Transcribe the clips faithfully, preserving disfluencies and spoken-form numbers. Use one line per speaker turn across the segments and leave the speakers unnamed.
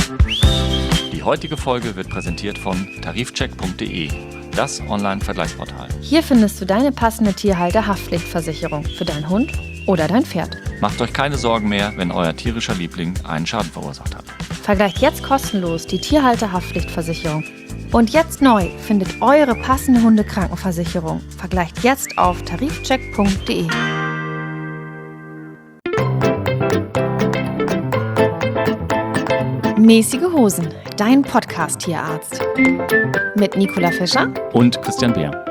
Die heutige Folge wird präsentiert von tarifcheck punkt de, das Online-Vergleichsportal.
Hier findest du deine passende Tierhalter-Haftpflichtversicherung für deinen Hund oder dein Pferd.
Macht euch keine Sorgen mehr, wenn euer tierischer Liebling einen Schaden verursacht hat.
Vergleicht jetzt kostenlos die Tierhalter-Haftpflichtversicherung. Und jetzt neu findet eure passende Hundekrankenversicherung. Vergleicht jetzt auf tarifcheck punkt de. Mäßige Hosen, dein Podcast-Tierarzt. Mit Nicola Fischer
Und Christian Beer.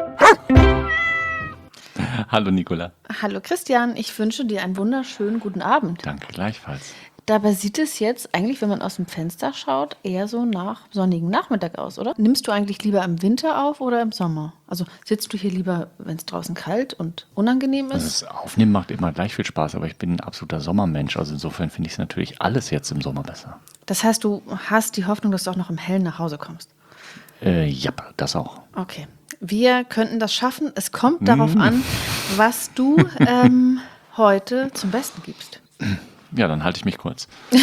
Hallo Nicola.
Hallo Christian, ich wünsche dir einen wunderschönen guten Abend.
Danke gleichfalls.
Dabei sieht es jetzt eigentlich, wenn man aus dem Fenster schaut, eher so nach sonnigen Nachmittag aus, oder? Nimmst du eigentlich lieber im Winter auf oder im Sommer? Also sitzt du hier lieber, wenn es draußen kalt und unangenehm ist?
Also das Aufnehmen macht immer gleich viel Spaß, aber ich bin ein absoluter Sommermensch. Also insofern finde ich es natürlich alles jetzt im Sommer besser.
Das heißt, du hast die Hoffnung, dass du auch noch im Hellen nach Hause kommst?
Äh, ja, das auch.
Okay. Wir könnten das schaffen. Es kommt darauf mm. an, was du ähm, heute zum Besten gibst.
Ja, dann halte ich mich kurz.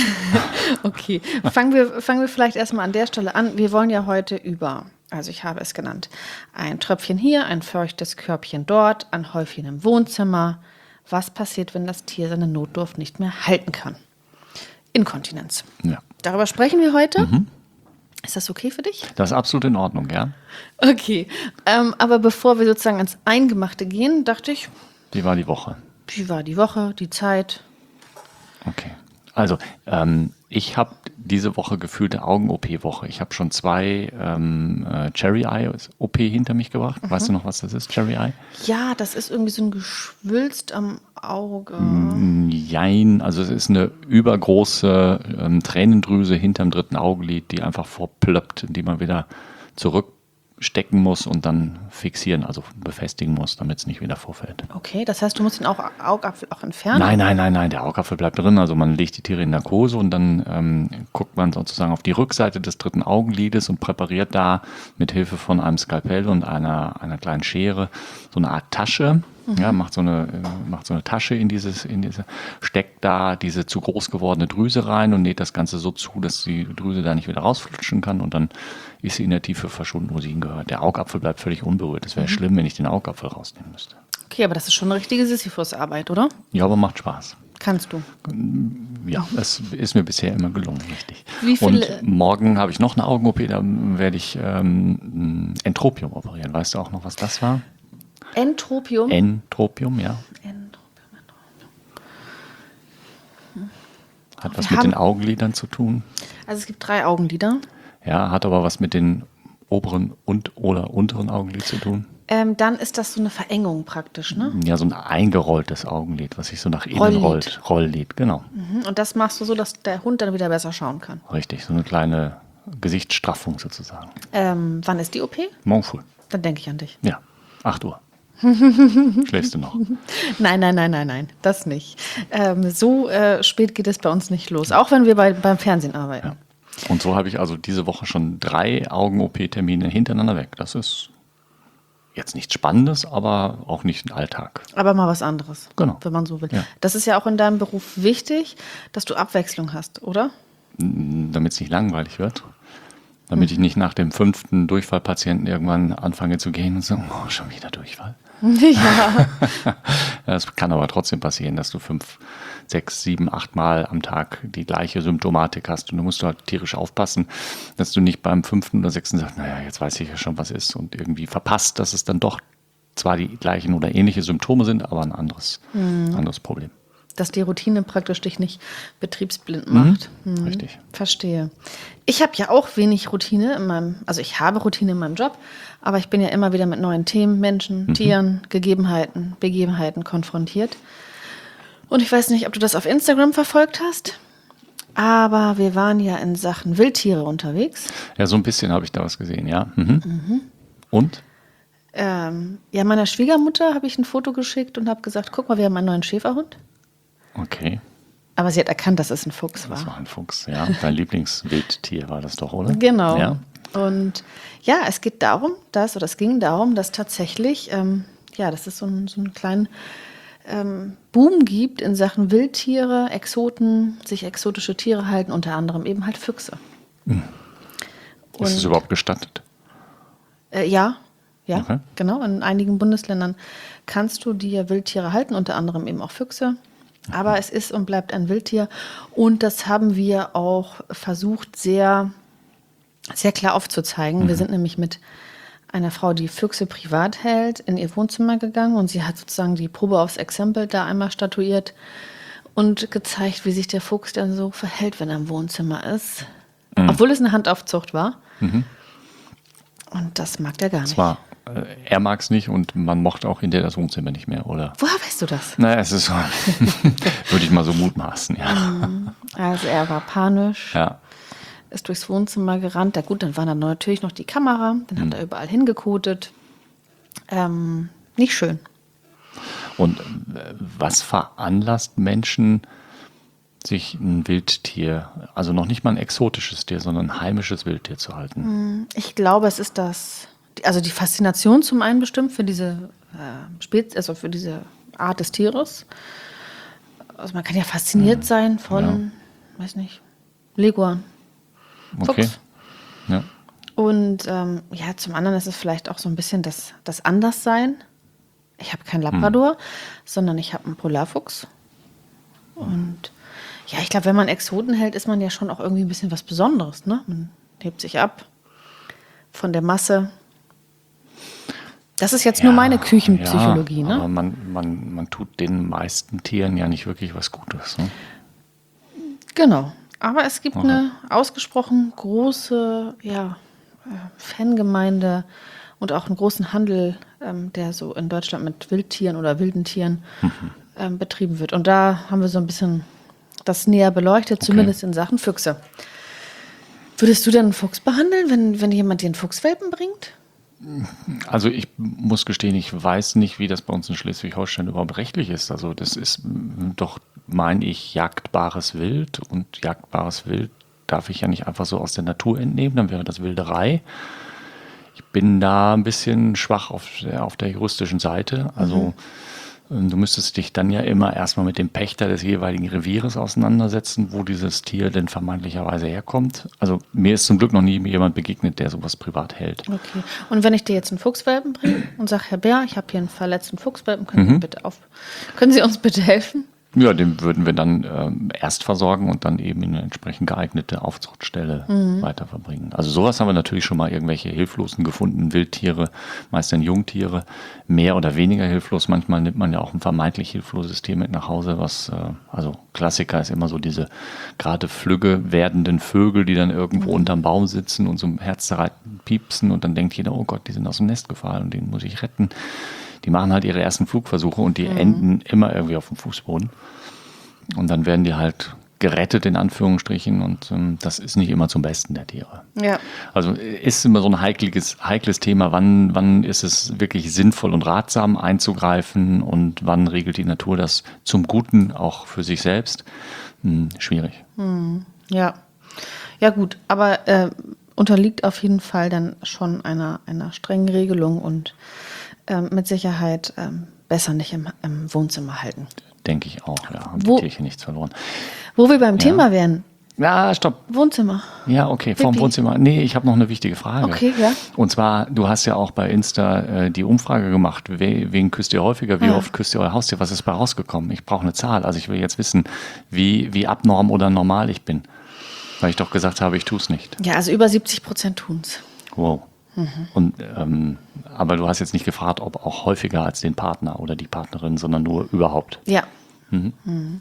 Okay, fangen wir, fangen wir vielleicht erstmal an der Stelle an. Wir wollen ja heute über, also ich habe es genannt, ein Tröpfchen hier, ein feuchtes Körbchen dort, ein Häufchen im Wohnzimmer. Was passiert, wenn das Tier seine Notdurft nicht mehr halten kann? Inkontinenz.
Ja.
Darüber sprechen wir heute.
Mhm.
Ist das okay für dich?
Das ist absolut in Ordnung, ja.
Okay, ähm, aber bevor wir sozusagen ans Eingemachte gehen, dachte ich,
Wie war die Woche?
wie war die Woche, die Zeit?
Okay, also ähm, ich habe diese Woche gefühlte Augen-O P-Woche. Ich habe schon zwei ähm, äh, Cherry-Eye-O P hinter mich gebracht. Mhm. Weißt du noch, was das ist, Cherry-Eye?
Ja, das ist irgendwie so ein Geschwülst am Auge.
Jein, also es ist eine übergroße ähm, Tränendrüse hinterm dritten Augenlid, die einfach vorplöppt, die man wieder zurückstecken muss und dann fixieren, also befestigen muss, damit es nicht wieder vorfällt.
Okay, das heißt, du musst den Aug- Augapfel auch entfernen?
Nein, nein, nein, nein, der Augapfel bleibt drin. Also man legt die Tiere in Narkose und dann ähm, guckt man sozusagen auf die Rückseite des dritten Augenlides und präpariert da mit Hilfe von einem Skalpell und einer, einer kleinen Schere so eine Art Tasche. Mhm. Ja, macht so eine, äh, macht so eine Tasche in dieses, in diese, steckt da diese zu groß gewordene Drüse rein und näht das Ganze so zu, dass die Drüse da nicht wieder rausflutschen kann und dann ist sie in der Tiefe verschwunden, wo sie hingehört. Der Augapfel bleibt völlig unberührt. Das wäre mhm. schlimm, wenn ich den Augapfel rausnehmen müsste.
Okay, aber das ist schon eine richtige Sisyphus-Arbeit, oder?
Ja, aber macht Spaß.
Kannst du?
Ja, das ist mir bisher immer gelungen, richtig.
Wie viele?
Und morgen habe ich noch eine Augen-O P, da werde ich ähm, Entropium operieren. Weißt du auch noch, was das war?
Entropium?
Entropium, ja.
Entropium, Entropium.
Hat
Wir
was mit
haben-
den Augenlidern zu tun.
Also es gibt drei Augenlider.
Ja, hat aber was mit den oberen und oder unteren Augenlid zu tun.
Ähm, dann ist das so eine Verengung praktisch, ne?
Ja, so ein eingerolltes Augenlid, was sich so nach innen
Rolllid.
rollt. Rolllid, genau.
Mhm. Und das machst du so, dass der Hund dann wieder besser schauen kann.
Richtig, so eine kleine Gesichtsstraffung sozusagen.
Ähm, wann ist die O P?
Morgen früh.
Dann denke ich an dich.
Ja, acht Uhr. Schläfst du noch?
Nein, nein, nein, nein, nein, das nicht. Ähm, so äh, spät geht es bei uns nicht los, auch wenn wir bei, beim Fernsehen arbeiten.
Ja. Und so habe ich also diese Woche schon drei Augen-O P-Termine hintereinander weg. Das ist jetzt nichts Spannendes, aber auch nicht ein Alltag.
Aber mal was anderes,
Genau.
wenn man so will.
Ja.
Das ist ja auch in deinem Beruf wichtig, dass du Abwechslung hast, oder?
Damit es nicht langweilig wird. Damit ich nicht nach dem fünften Durchfallpatienten irgendwann anfange zu gehen und so, oh, schon wieder Durchfall.
Ja.
Es kann aber trotzdem passieren, dass du fünf, sechs, sieben, acht Mal am Tag die gleiche Symptomatik hast. Und du musst halt tierisch aufpassen, dass du nicht beim fünften oder sechsten sagst, naja, jetzt weiß ich ja schon, was ist. Und irgendwie verpasst, dass es dann doch zwar die gleichen oder ähnliche Symptome sind, aber ein anderes, mhm. anderes Problem.
Dass die Routine praktisch dich nicht betriebsblind macht.
Mhm.
Hm.
Richtig.
Verstehe. Ich habe ja auch wenig Routine in meinem, also ich habe Routine in meinem Job, aber ich bin ja immer wieder mit neuen Themen, Menschen, mhm. Tieren, Gegebenheiten, Begebenheiten konfrontiert. Und ich weiß nicht, ob du das auf Instagram verfolgt hast, aber wir waren ja in Sachen Wildtiere unterwegs.
Ja, so ein bisschen habe ich da was gesehen, ja. Mhm. Mhm. Und?
Ähm, ja, meiner Schwiegermutter habe ich ein Foto geschickt und habe gesagt, guck mal, wir haben einen neuen Schäferhund.
Okay.
Aber sie hat erkannt, dass es ein Fuchs war.
Das war ein Fuchs, ja. Dein Lieblingswildtier war das doch, oder?
Genau.
Ja.
Und ja, es geht darum, dass, oder es ging darum, dass tatsächlich, ähm, ja, dass es so, ein, so einen kleinen ähm, Boom gibt in Sachen Wildtiere, Exoten, sich exotische Tiere halten, unter anderem eben halt Füchse.
Ist es überhaupt gestattet?
Äh, ja, ja,
Okay.
genau. In einigen Bundesländern kannst du dir Wildtiere halten, unter anderem eben auch Füchse. Aber es ist und bleibt ein Wildtier. Und das haben wir auch versucht, sehr, sehr klar aufzuzeigen.
Mhm.
Wir sind nämlich mit einer Frau, die Füchse privat hält, in ihr Wohnzimmer gegangen. Und sie hat sozusagen die Probe aufs Exempel da einmal statuiert und gezeigt, wie sich der Fuchs dann so verhält, wenn er im Wohnzimmer ist.
Mhm.
Obwohl es eine Handaufzucht war. Und das mag der gar nicht.
Zwar, äh, er mag es nicht und man mochte auch hinterher das Wohnzimmer nicht mehr, oder?
Woher weißt du das?
Naja, es ist so, würde ich mal so mutmaßen, ja.
Also er war panisch,
Ja,
ist durchs Wohnzimmer gerannt. Ja gut, dann war da natürlich noch die Kamera. Dann hat er überall hingekotet. Ähm, nicht schön.
und äh, was veranlasst Menschen, sich ein Wildtier, also noch nicht mal ein exotisches Tier, sondern ein heimisches Wildtier zu halten?
Ich glaube, es ist das, also die Faszination zum einen bestimmt für diese äh, Spez, also für diese Art des Tieres. Also man kann ja fasziniert sein von, weiß nicht, Leguan.
Okay.
Fuchs.
Ja.
Und ähm, ja, zum anderen ist es vielleicht auch so ein bisschen das, das Anderssein. Ich habe keinen Labrador, sondern ich habe einen Polarfuchs. Und ja, ich glaube, wenn man Exoten hält, ist man ja schon auch irgendwie ein bisschen was Besonderes. Ne? Man hebt sich ab von der Masse. Das ist jetzt nur meine Küchenpsychologie.
Ja,
Ne?
aber man, man, man tut den meisten Tieren ja nicht wirklich was Gutes. Ne?
Genau. Aber es gibt
Aha.
eine ausgesprochen große ja, äh, Fangemeinde und auch einen großen Handel, ähm, der so in Deutschland mit Wildtieren oder wilden Tieren ähm, betrieben wird. Und da haben wir so ein bisschen das näher beleuchtet, zumindest in Sachen Füchse. Würdest du denn einen Fuchs behandeln, wenn, wenn jemand dir einen Fuchswelpen bringt?
Also ich muss gestehen, ich weiß nicht, wie das bei uns in Schleswig-Holstein überhaupt rechtlich ist. Also das ist mm, doch, meine ich, jagdbares Wild, und jagdbares Wild darf ich ja nicht einfach so aus der Natur entnehmen, dann wäre das Wilderei. Ich bin da ein bisschen schwach auf der, auf der juristischen Seite. Also ähm, du müsstest dich dann ja immer erstmal mit dem Pächter des jeweiligen Revieres auseinandersetzen, wo dieses Tier denn vermeintlicherweise herkommt. Also mir ist zum Glück noch nie jemand begegnet, der sowas privat hält.
Okay. Und wenn ich dir jetzt einen Fuchswelpen bringe und sage, Herr Bär, ich habe hier einen verletzten Fuchswelpen, können, Sie bitte auf, können Sie uns bitte helfen?
Ja, den würden wir dann ähm, erst versorgen und dann eben in eine entsprechend geeignete Aufzuchtstelle weiter verbringen. Also sowas haben wir natürlich schon mal, irgendwelche hilflosen gefundenen Wildtiere, meist dann Jungtiere, mehr oder weniger hilflos. Manchmal nimmt man ja auch ein vermeintlich hilfloses Tier mit nach Hause, was, äh, also Klassiker ist immer so diese gerade flügge werdenden Vögel, die dann irgendwo unterm Baum sitzen und so herzzerreißend piepsen, und dann denkt jeder, oh Gott, die sind aus dem Nest gefallen und den muss ich retten. Die machen halt ihre ersten Flugversuche und die enden immer irgendwie auf dem Fußboden. Und dann werden die halt gerettet, in Anführungsstrichen, und ähm, das ist nicht immer zum Besten der Tiere.
Ja.
Also ist immer so ein heikles, heikles Thema, wann, wann ist es wirklich sinnvoll und ratsam einzugreifen und wann regelt die Natur das zum Guten auch für sich selbst? Hm, schwierig.
Ja. Ja, gut, aber äh, unterliegt auf jeden Fall dann schon einer, einer strengen Regelung und ähm, mit Sicherheit ähm, besser nicht im, im Wohnzimmer halten.
Denke ich auch, ja. Haben
Wo-
die Tierchen nichts verloren.
Wo wir beim Thema wären,
Ja, stopp.
Wohnzimmer.
Ja, okay, vorm
Pipi.
Wohnzimmer. Nee, ich habe noch eine wichtige Frage.
Okay, ja.
Und zwar, du hast ja auch bei Insta äh, die Umfrage gemacht, we wen küsst ihr häufiger, wie
Ja.
oft küsst ihr euer Haustier, was ist bei rausgekommen? Ich brauche eine Zahl, also ich will jetzt wissen, wie, wie abnorm oder normal ich bin. Weil ich doch gesagt habe, ich tue es nicht.
Ja, also über siebzig Prozent tun's.
Wow. Und, ähm, aber du hast jetzt nicht gefragt, ob auch häufiger als den Partner oder die Partnerin, sondern nur überhaupt.
Ja. Mhm.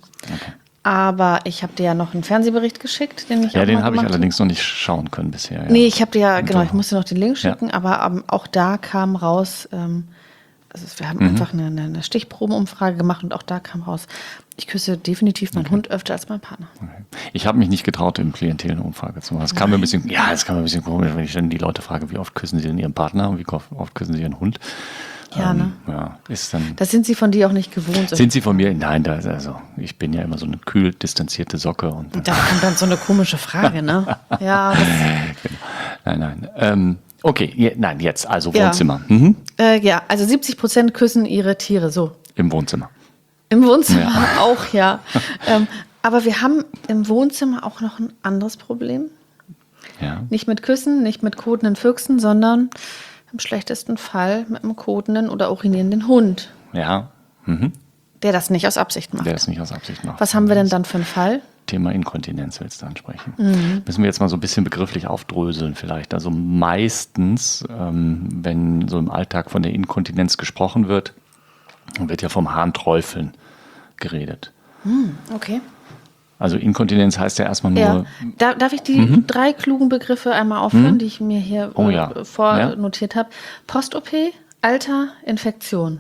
Aber ich habe dir ja noch einen Fernsehbericht geschickt, den ich
Ja,
auch
den
mal
habe ich
gemacht
allerdings noch nicht schauen können bisher. Ja.
Nee, ich habe dir ja,
Und
genau,
doch.
ich musste noch den Link schicken, aber ähm, auch da kam raus, ähm, also wir haben einfach eine, eine eine Stichprobenumfrage gemacht und auch da kam raus, ich küsse definitiv meinen Hund öfter als meinen Partner.
Ich habe mich nicht getraut, im Klientel eine Umfrage zu machen. Das kam mir ein bisschen, ja, das kam mir ein bisschen komisch, wenn ich dann die Leute frage, wie oft küssen sie denn ihren Partner und wie oft küssen sie ihren Hund.
Ja, ne?
Ja, ist dann.
Das sind sie von dir auch nicht gewohnt.
Sind sie von mir? Nein, da, also ich bin ja immer so eine kühl distanzierte Socke und.
Da kommt dann so eine komische Frage, ne? Ja, das,
Nein, nein. Ähm, okay, je, nein, jetzt also
Ja.
Wohnzimmer. Mhm.
äh, ja, also siebzig Prozent küssen ihre Tiere, so.
Im Wohnzimmer.
Im Wohnzimmer auch, ja. ähm, aber wir haben im Wohnzimmer auch noch ein anderes Problem.
Ja.
Nicht mit Küssen, nicht mit kotenden Füchsen, sondern im schlechtesten Fall mit einem kotenden oder urinierenden Hund,
Ja. Mhm.
der das nicht aus Absicht macht.
Der es nicht aus Absicht macht.
Was haben wir denn dann für einen Fall?
Thema Inkontinenz willst du ansprechen.
Mhm.
Müssen wir jetzt mal so ein bisschen begrifflich aufdröseln vielleicht. Also meistens, ähm, wenn so im Alltag von der Inkontinenz gesprochen wird, wird ja vom Harnträufeln geredet.
Okay.
Also Inkontinenz heißt ja erstmal nur,
Ja. Da, darf ich die drei klugen Begriffe einmal aufführen, die ich mir hier
Oh
äh,
ja.
vornotiert habe? Post-O P, Alter, Infektion.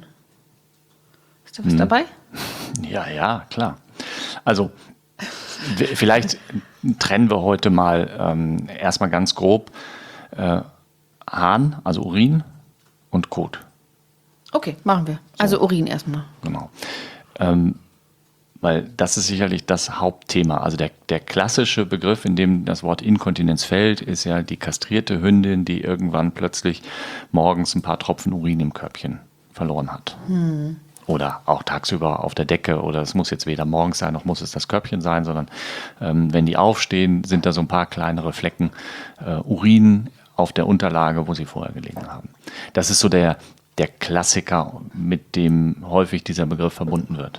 Ist da was dabei?
ja, ja, klar. Also w- vielleicht trennen wir heute mal ähm, erstmal ganz grob äh, Harn, also Urin und Kot.
Okay, machen wir. Also Urin erstmal.
Genau. Ähm, weil das ist sicherlich das Hauptthema. Also der, der klassische Begriff, in dem das Wort Inkontinenz fällt, ist ja die kastrierte Hündin, die irgendwann plötzlich morgens ein paar Tropfen Urin im Körbchen verloren hat. Oder auch tagsüber auf der Decke. Oder es muss jetzt weder morgens sein, noch muss es das Körbchen sein, sondern ähm, wenn die aufstehen, sind da so ein paar kleinere Flecken äh, Urin auf der Unterlage, wo sie vorher gelegen haben. Das ist so der, der Klassiker, mit dem häufig dieser Begriff verbunden wird.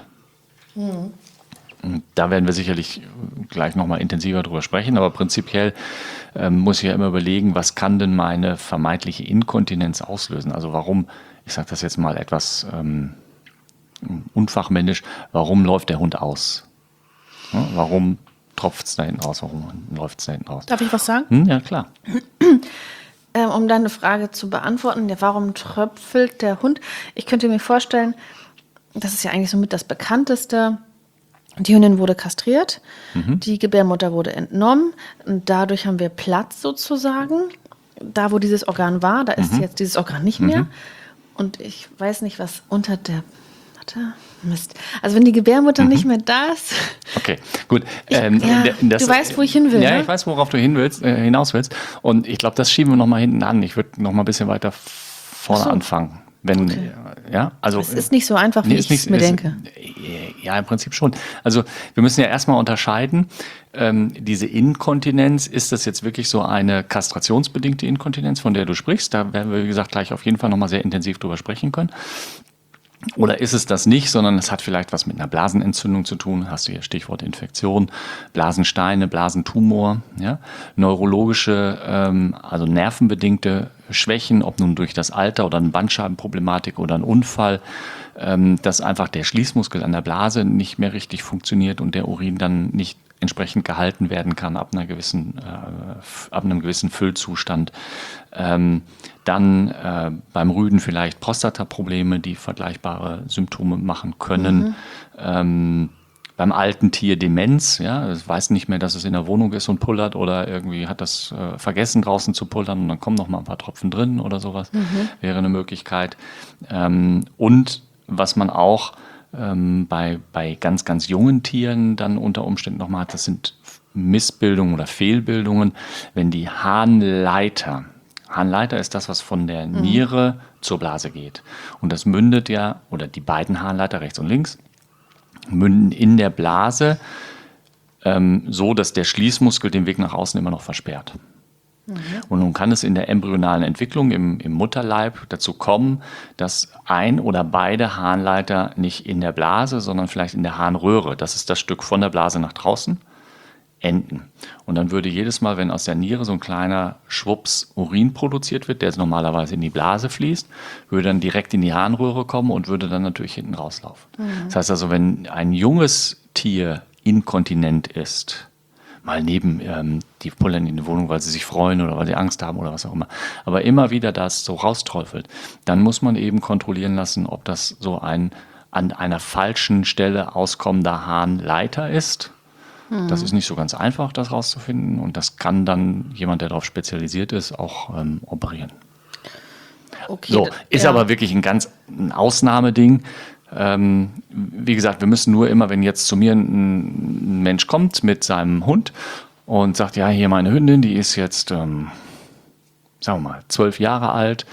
Und da werden wir sicherlich gleich nochmal intensiver drüber sprechen, aber prinzipiell ähm, muss ich ja immer überlegen, was kann denn meine vermeintliche Inkontinenz auslösen? Also warum, ich sage das jetzt mal etwas ähm, unfachmännisch, warum läuft der Hund aus? Ja, warum tropft es da hinten raus? Warum läuft es da hinten raus?
Darf ich was sagen?
Hm, ja, klar.
Ähm, um deine Frage zu beantworten, ja, warum tröpfelt der Hund? Ich könnte mir vorstellen, das ist ja eigentlich somit das Bekannteste. Die Hündin wurde kastriert, die Gebärmutter wurde entnommen und dadurch haben wir Platz sozusagen. Da, wo dieses Organ war, da ist jetzt dieses Organ nicht mehr. Und ich weiß nicht, was unter der... Warte, Mist. Also wenn die Gebärmutter nicht mehr da ist...
Okay, gut.
Ich-
Ähm,
ja,
d- das-
du weißt, wo ich hin will,
Ja,
ne?
ich weiß, worauf du hin willst, äh, hinaus willst. Und ich glaube, das schieben wir nochmal hinten an. Ich würde nochmal ein bisschen weiter vorne
Ach so.
anfangen. Wenn,
Okay.
ja, also,
Es ist nicht so einfach, wie
Nee,
ich
ist nicht-
es mir
ist-
denke.
Ja, im Prinzip schon. Also wir müssen ja erstmal unterscheiden, ähm, diese Inkontinenz, ist das jetzt wirklich so eine kastrationsbedingte Inkontinenz, von der du sprichst? Da werden wir, wie gesagt, gleich auf jeden Fall nochmal sehr intensiv drüber sprechen können. Oder ist es das nicht, sondern es hat vielleicht was mit einer Blasenentzündung zu tun, hast du hier Stichwort Infektion, Blasensteine, Blasentumor, ja? Neurologische, ähm, also nervenbedingte Schwächen, ob nun durch das Alter oder eine Bandscheibenproblematik oder ein Unfall, ähm, dass einfach der Schließmuskel an der Blase nicht mehr richtig funktioniert und der Urin dann nicht entsprechend gehalten werden kann ab einer gewissen, äh, f- ab einem gewissen Füllzustand. Ähm, dann äh, beim Rüden vielleicht Prostataprobleme, die vergleichbare Symptome machen können. Ähm, beim alten Tier Demenz, ja, es weiß nicht mehr, dass es in der Wohnung ist und pullert oder irgendwie hat das äh, vergessen draußen zu pullern und dann kommen noch mal ein paar Tropfen drin oder sowas, wäre eine Möglichkeit. Ähm, und was man auch ähm, bei, bei ganz, ganz jungen Tieren dann unter Umständen nochmal hat, das sind Missbildungen oder Fehlbildungen, wenn die Harnleiter, Harnleiter ist das, was von der Niere zur Blase geht. Und das mündet ja, oder die beiden Harnleiter rechts und links, münden in der Blase ähm, so, dass der Schließmuskel den Weg nach außen immer noch versperrt. Und nun kann es in der embryonalen Entwicklung im, im Mutterleib dazu kommen, dass ein oder beide Harnleiter nicht in der Blase, sondern vielleicht in der Harnröhre, das ist das Stück von der Blase nach draußen, enden. Und dann würde jedes Mal, wenn aus der Niere so ein kleiner Schwupps Urin produziert wird, der jetzt normalerweise in die Blase fließt, würde dann direkt in die Harnröhre kommen und würde dann natürlich hinten rauslaufen. Das heißt also, wenn ein junges Tier inkontinent ist, mal neben, ähm, die pullern in die Wohnung, weil sie sich freuen oder weil sie Angst haben oder was auch immer, aber immer wieder das so rausträufelt, dann muss man eben kontrollieren lassen, ob das so ein an einer falschen Stelle auskommender Harnleiter ist. Das ist nicht so ganz einfach, das rauszufinden und das kann dann jemand, der darauf spezialisiert ist, auch ähm, operieren.
Okay,
So, ist
ja.
aber wirklich ein ganz ein Ausnahmeding. Ähm, wie gesagt, wir müssen nur immer, wenn jetzt zu mir ein, ein Mensch kommt mit seinem Hund und sagt, ja, hier meine Hündin, die ist jetzt, ähm, sagen wir mal, zwölf Jahre alt,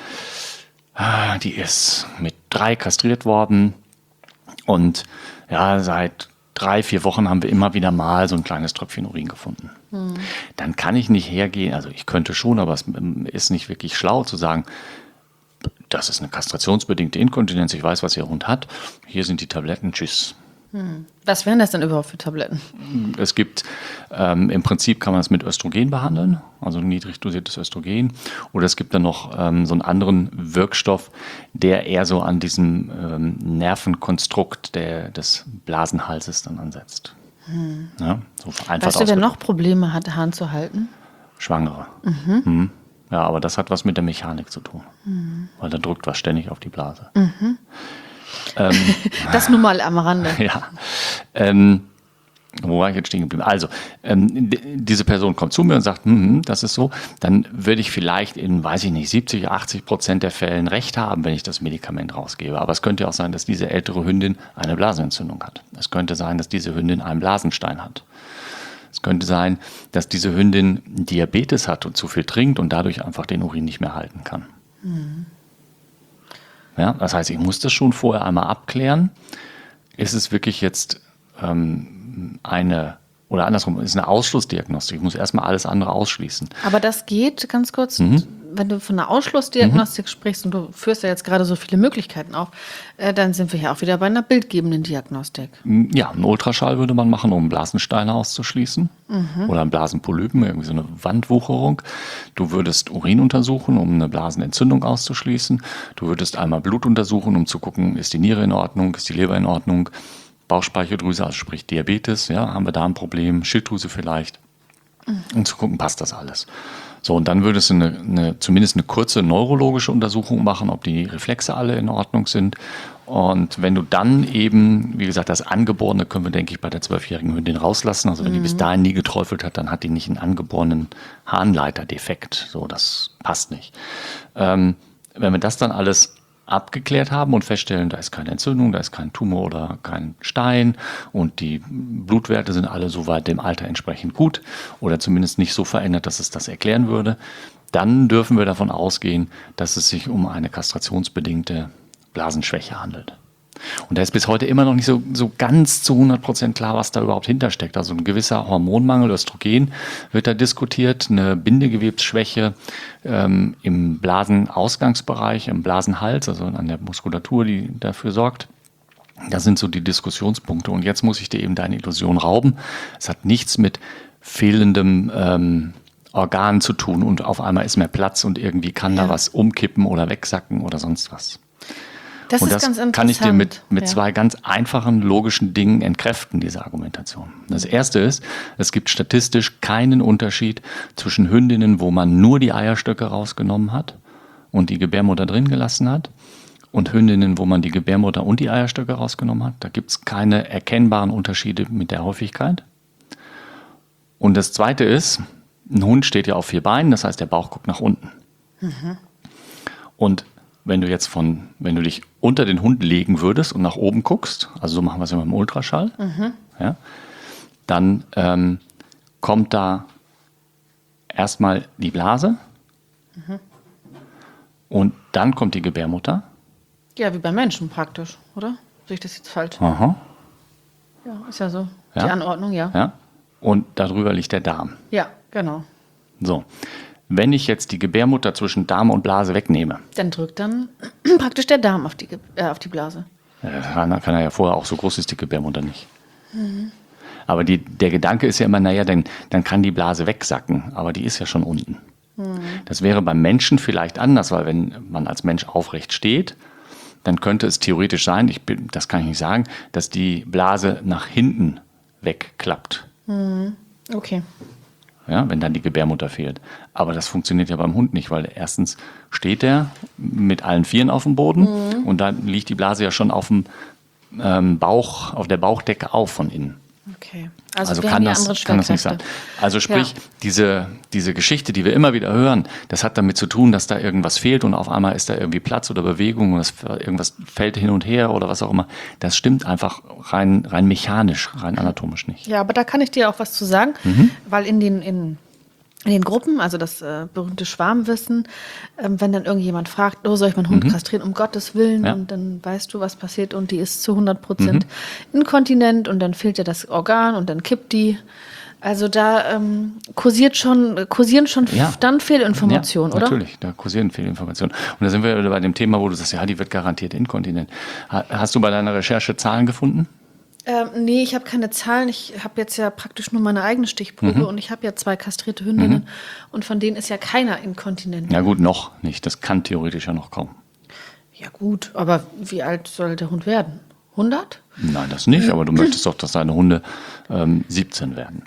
die ist mit drei kastriert worden und ja, seit drei, vier Wochen haben wir immer wieder mal so ein kleines Tröpfchen Urin gefunden. Mhm. Dann kann ich nicht hergehen, also ich könnte schon, aber es ist nicht wirklich schlau zu sagen, das ist eine kastrationsbedingte Inkontinenz, ich weiß, was Ihr Hund hat, hier sind die Tabletten, tschüss.
Hm. Was wären das denn überhaupt für Tabletten?
Es gibt, ähm, im Prinzip kann man es mit Östrogen behandeln, also niedrig dosiertes Östrogen. Oder es gibt dann noch ähm, so einen anderen Wirkstoff, der eher so an diesem ähm, Nervenkonstrukt der, des Blasenhalses dann ansetzt. Hm. Ja, so
weißt du, wer noch Probleme hat, Hahn zu halten?
Schwangere. Mhm. Hm. Ja, aber das hat was mit der Mechanik zu tun, mhm. weil da drückt was ständig auf die Blase.
Mhm. Ähm, das nur mal am Rande.
Ja. Ähm, wo war ich jetzt stehen geblieben? Also, ähm, d- diese Person kommt zu mir und sagt, hm, das ist so, dann würde ich vielleicht in, weiß ich nicht, siebzig, achtzig Prozent der Fällen recht haben, wenn ich das Medikament rausgebe. Aber es könnte auch sein, dass diese ältere Hündin eine Blasenentzündung hat. Es könnte sein, dass diese Hündin einen Blasenstein hat. Es könnte sein, dass diese Hündin Diabetes hat und zu viel trinkt und dadurch einfach den Urin nicht mehr halten kann. Mhm. Ja, das heißt, ich muss das schon vorher einmal abklären. Ist es wirklich jetzt ähm, eine, oder andersrum, ist eine Ausschlussdiagnostik. Ich muss erstmal alles andere ausschließen.
Aber das geht, ganz kurz, mhm. wenn du von einer Ausschlussdiagnostik mhm. sprichst und du führst ja jetzt gerade so viele Möglichkeiten auf, äh, dann sind wir ja auch wieder bei einer bildgebenden Diagnostik.
Ja, einen Ultraschall würde man machen, um Blasensteine auszuschließen mhm. oder einen Blasenpolypen, irgendwie so eine Wandwucherung. Du würdest Urin untersuchen, um eine Blasenentzündung auszuschließen. Du würdest einmal Blut untersuchen, um zu gucken, ist die Niere in Ordnung, ist die Leber in Ordnung, Bauchspeicheldrüse, also sprich Diabetes, ja, haben wir da ein Problem, Schilddrüse vielleicht, mhm. um zu gucken, passt das alles. So, und dann würdest du eine, eine, zumindest eine kurze neurologische Untersuchung machen, ob die Reflexe alle in Ordnung sind. Und wenn du dann eben, wie gesagt, das Angeborene können wir, denke ich, bei der zwölfjährigen Hündin rauslassen. Also wenn mhm. die bis dahin nie geträufelt hat, dann hat die nicht einen angeborenen Harnleiterdefekt. So, das passt nicht. Ähm, wenn wir das dann alles abgeklärt haben und feststellen, da ist keine Entzündung, da ist kein Tumor oder kein Stein und die Blutwerte sind alle soweit dem Alter entsprechend gut oder zumindest nicht so verändert, dass es das erklären würde, dann dürfen wir davon ausgehen, dass es sich um eine kastrationsbedingte Blasenschwäche handelt. Und da ist bis heute immer noch nicht so, so ganz zu hundert Prozent klar, was da überhaupt hintersteckt. Also ein gewisser Hormonmangel, Östrogen wird da diskutiert, eine Bindegewebsschwäche ähm, im Blasenausgangsbereich, im Blasenhals, also an der Muskulatur, die dafür sorgt. Das sind so die Diskussionspunkte. Und jetzt muss ich dir eben deine Illusion rauben. Es hat nichts mit fehlendem ähm, Organ zu tun und auf einmal ist mehr Platz und irgendwie kann ja. da was umkippen oder wegsacken oder sonst was.
Das
und
ist
das
ganz interessant.
kann ich dir mit, mit
ja.
zwei ganz einfachen, logischen Dingen entkräften, diese Argumentation. Das erste ist, es gibt statistisch keinen Unterschied zwischen Hündinnen, wo man nur die Eierstöcke rausgenommen hat und die Gebärmutter drin gelassen hat, und Hündinnen, wo man die Gebärmutter und die Eierstöcke rausgenommen hat. Da gibt es keine erkennbaren Unterschiede mit der Häufigkeit. Und das zweite ist, ein Hund steht ja auf vier Beinen, das heißt, der Bauch guckt nach unten. Mhm. Und wenn du jetzt von, wenn du dich unter den Hund legen würdest und nach oben guckst, also so machen wir es ja mit dem Ultraschall, mhm. ja, dann ähm, kommt da erstmal die Blase mhm. und dann kommt die Gebärmutter.
Ja, wie bei Menschen praktisch, oder? Sehe ich das jetzt falsch?
Aha.
Ja, ist ja so.
Ja.
Die Anordnung, ja.
ja. Und darüber liegt der Darm.
Ja, genau.
So. Wenn ich jetzt die Gebärmutter zwischen Darm und Blase wegnehme,
dann drückt dann praktisch der Darm auf die, äh, auf die Blase.
Ja, kann, kann er ja vorher auch, so groß ist die Gebärmutter nicht. Mhm. Aber die, der Gedanke ist ja immer, naja, dann, dann kann die Blase wegsacken, aber die ist ja schon unten. Mhm. Das wäre beim Menschen vielleicht anders, weil wenn man als Mensch aufrecht steht, dann könnte es theoretisch sein, ich bin, das kann ich nicht sagen, dass die Blase nach hinten wegklappt.
Mhm. Okay.
Ja, wenn dann die Gebärmutter fehlt. Aber das funktioniert ja beim Hund nicht, weil erstens steht er mit allen Vieren auf dem Boden mhm. und dann liegt die Blase ja schon auf dem ähm, Bauch, auf der Bauchdecke auf von innen.
Okay. Also,
Also
wir
kann,
haben
das,
andere
kann das nicht sein. Also sprich, ja. diese, diese Geschichte, die wir immer wieder hören, das hat damit zu tun, dass da irgendwas fehlt und auf einmal ist da irgendwie Platz oder Bewegung und das, irgendwas fällt hin und her oder was auch immer. Das stimmt einfach rein, rein mechanisch, rein anatomisch nicht.
Ja, aber da kann ich dir auch was zu sagen, mhm. weil in den, in, in den Gruppen, also das äh, berühmte Schwarmwissen, ähm, wenn dann irgendjemand fragt, oh, soll ich meinen Hund
Mhm.
kastrieren, um Gottes Willen,
Ja.
und dann weißt du, was passiert, und die ist zu hundert Prozent inkontinent und dann fehlt ja das Organ und dann kippt die. Also da ähm, kursiert schon, kursieren schon
Ja.
f- dann Fehlinformationen,
ja,
oder?
Natürlich, da kursieren viele Informationen. Und da sind wir wieder bei dem Thema, wo du sagst, ja, die wird garantiert inkontinent. Ha- Hast du bei deiner Recherche Zahlen gefunden?
Ähm, nee, ich habe keine Zahlen. Ich habe jetzt ja praktisch nur meine eigene Stichprobe
Mhm.
und ich habe ja zwei kastrierte Hündinnen und von denen ist ja keiner inkontinent.
Ja gut, noch nicht. Das kann theoretisch ja noch kommen.
Ja gut, aber wie alt soll der Hund werden? hundert?
Nein, das nicht, aber du möchtest doch, dass deine Hunde ähm, siebzehn werden.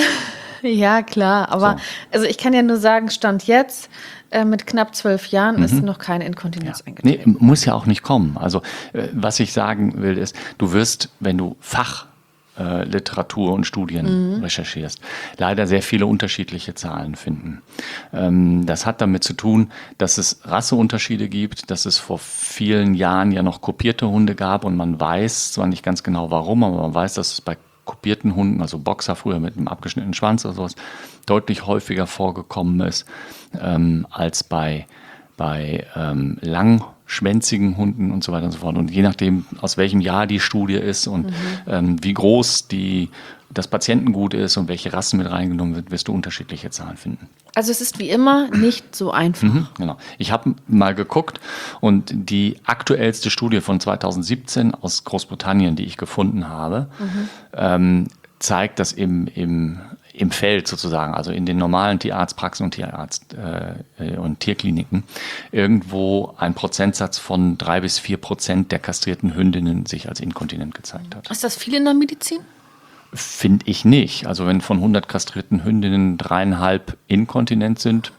Ja, klar, aber
So.
also ich kann ja nur sagen, Stand jetzt, äh, mit knapp zwölf Jahren ist noch keine Inkontinenz
Nee,
eingetreten.
muss ja auch nicht kommen. Also, äh, was ich sagen will, ist, du wirst, wenn du Fachliteratur äh, Literatur und Studien recherchierst, leider sehr viele unterschiedliche Zahlen finden. Ähm, das hat damit zu tun, dass es Rasseunterschiede gibt, dass es vor vielen Jahren ja noch kopierte Hunde gab und man weiß zwar nicht ganz genau warum, aber man weiß, dass es bei kopierten Hunden, also Boxer früher mit einem abgeschnittenen Schwanz oder sowas, deutlich häufiger vorgekommen ist ähm, als bei, bei ähm, langschwänzigen Hunden und so weiter und so fort. Und je nachdem, aus welchem Jahr die Studie ist und ähm, wie groß die, das Patientengut ist und welche Rassen mit reingenommen wird, wirst du unterschiedliche Zahlen finden.
Also es ist wie immer nicht so einfach.
Mhm, genau. Ich habe mal geguckt und die aktuellste Studie von zweitausendsiebzehn aus Großbritannien, die ich gefunden habe, ähm, zeigt, dass im, im, im Feld sozusagen, also in den normalen Tierarztpraxen und Tierarzt äh, und Tierkliniken, irgendwo ein Prozentsatz von drei bis vier Prozent der kastrierten Hündinnen sich als inkontinent gezeigt hat.
Ist das viel in der Medizin?
Finde ich nicht. Also wenn von hundert kastrierten Hündinnen dreieinhalb inkontinent sind,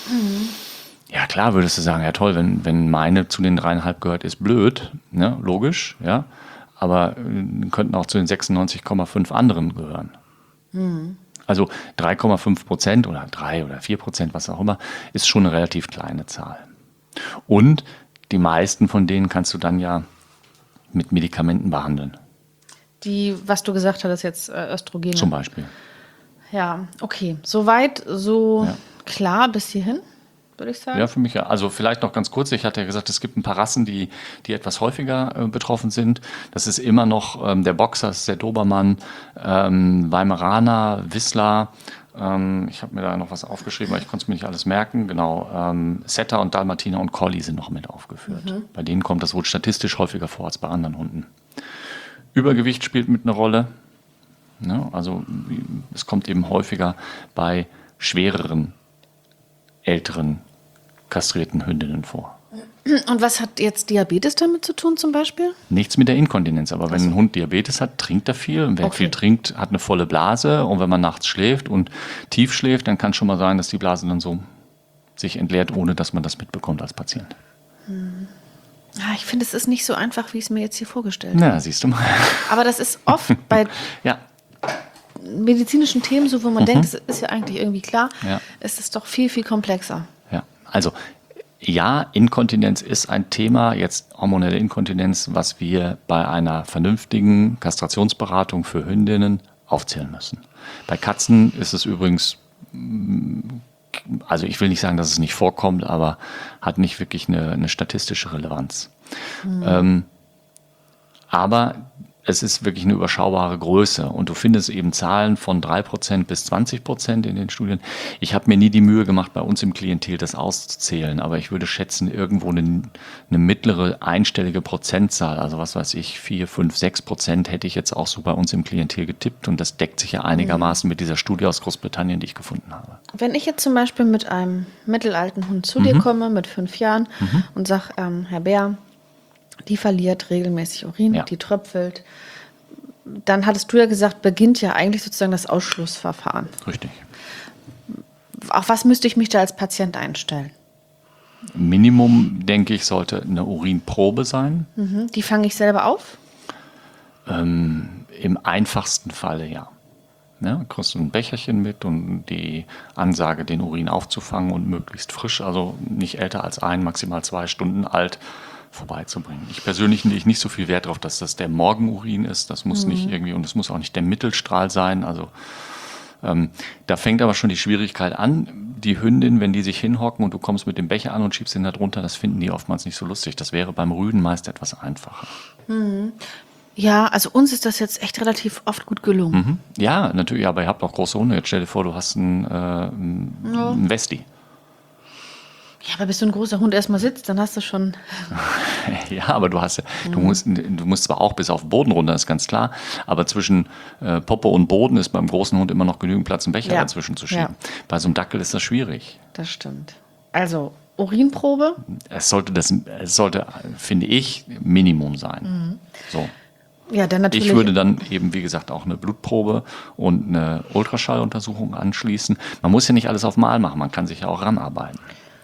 ja klar würdest du sagen, ja toll, wenn, wenn meine zu den dreieinhalb gehört, ist blöd, ne? Logisch, ja. Aber äh, könnten auch zu den sechsundneunzig Komma fünf anderen gehören. Also drei Komma fünf Prozent oder drei oder vier Prozent, was auch immer, ist schon eine relativ kleine Zahl. Und die meisten von denen kannst du dann ja mit Medikamenten behandeln,
Die, was du gesagt hattest jetzt, äh, Östrogene.
zum Beispiel.
Ja, okay. Soweit, so
Ja.
klar bis hierhin, würde ich sagen.
Ja, für mich ja. Also vielleicht noch ganz kurz, ich hatte ja gesagt, es gibt ein paar Rassen, die, die etwas häufiger äh, betroffen sind. Das ist immer noch ähm, der Boxer, das ist der Dobermann, ähm, Weimaraner, Whistler. Ähm, ich habe mir da noch was aufgeschrieben, aber ich konnte es mir nicht alles merken. Genau, ähm, Setter und Dalmatiner und Collie sind noch mit aufgeführt. Bei denen kommt das wohl statistisch häufiger vor als bei anderen Hunden. Übergewicht spielt mit eine Rolle. Ne? Also es kommt eben häufiger bei schwereren, älteren, kastrierten Hündinnen vor.
Und was hat jetzt Diabetes damit zu tun zum Beispiel?
Nichts mit der Inkontinenz, aber wenn ein Hund Diabetes hat, trinkt er viel. Und wer
Okay.
viel trinkt, hat eine volle Blase. Und wenn man nachts schläft und tief schläft, dann kann schon mal sein, dass die Blase dann so sich entleert, ohne dass man das mitbekommt als Patient.
Ja, ich finde, es ist nicht so einfach, wie ich es mir jetzt hier vorgestellt habe.
Na, siehst du mal.
Aber das ist oft bei
Ja,
medizinischen Themen so, wo man denkt, es ist ja eigentlich irgendwie klar,
Ja.
ist es doch viel, viel komplexer.
ja. Also, ja, Inkontinenz ist ein Thema, jetzt hormonelle Inkontinenz, was wir bei einer vernünftigen Kastrationsberatung für Hündinnen aufzählen müssen. Bei Katzen ist es übrigens, mm, also ich will nicht sagen, dass es nicht vorkommt, aber hat nicht wirklich eine, eine statistische Relevanz. Ähm, aber es ist wirklich eine überschaubare Größe und du findest eben Zahlen von drei Prozent bis zwanzig Prozent in den Studien. Ich habe mir nie die Mühe gemacht, bei uns im Klientel das auszuzählen, aber ich würde schätzen, irgendwo eine, eine mittlere einstellige Prozentzahl, also was weiß ich, vier, fünf, sechs Prozent hätte ich jetzt auch so bei uns im Klientel getippt und das deckt sich ja einigermaßen mit dieser Studie aus Großbritannien, die ich gefunden habe.
Wenn ich jetzt zum Beispiel mit einem mittelalten Hund zu dir komme, mit fünf Jahren, und sage, ähm, Herr Bär, die verliert regelmäßig Urin,
Ja.
die tröpfelt, dann hattest du ja gesagt, beginnt ja eigentlich sozusagen das Ausschlussverfahren.
Richtig.
Auf was müsste ich mich da als Patient einstellen?
Minimum, denke ich, sollte eine Urinprobe sein.
Mhm. Die fange ich selber auf?
Ähm, Im einfachsten Falle ja. Ja, kriegst du ein Becherchen mit und die Ansage, den Urin aufzufangen und möglichst frisch, also nicht älter als ein, maximal zwei Stunden alt, vorbeizubringen. Ich persönlich lege nicht so viel Wert darauf, dass das der Morgenurin ist. Das muss nicht irgendwie, und es muss auch nicht der Mittelstrahl sein. Also Ähm, da fängt aber schon die Schwierigkeit an. Die Hündin, wenn die sich hinhocken und du kommst mit dem Becher an und schiebst ihn da drunter, das finden die oftmals nicht so lustig. Das wäre beim Rüden meist etwas einfacher.
Ja, also uns ist das jetzt echt relativ oft gut gelungen.
Mhm. Ja, natürlich, aber ihr habt auch große Hunde. Jetzt stell dir vor, du hast einen, äh, einen
Ja.
einen Westi.
Ja, aber bis so ein großer Hund erstmal sitzt, dann hast du schon.
Ja, aber du hast ja, du musst, du musst zwar auch bis auf den Boden runter, ist ganz klar, aber zwischen äh, Poppe und Boden ist beim großen Hund immer noch genügend Platz, einen Becher
Ja.
dazwischen zu schieben.
Ja.
Bei so einem Dackel ist das schwierig.
Das stimmt. Also, Urinprobe.
Es sollte das, es sollte, finde ich, Minimum sein. So.
Ja, dann natürlich.
Ich würde dann eben, wie gesagt, auch eine Blutprobe und eine Ultraschalluntersuchung anschließen. Man muss ja nicht alles auf Mal machen, man kann sich ja auch ranarbeiten.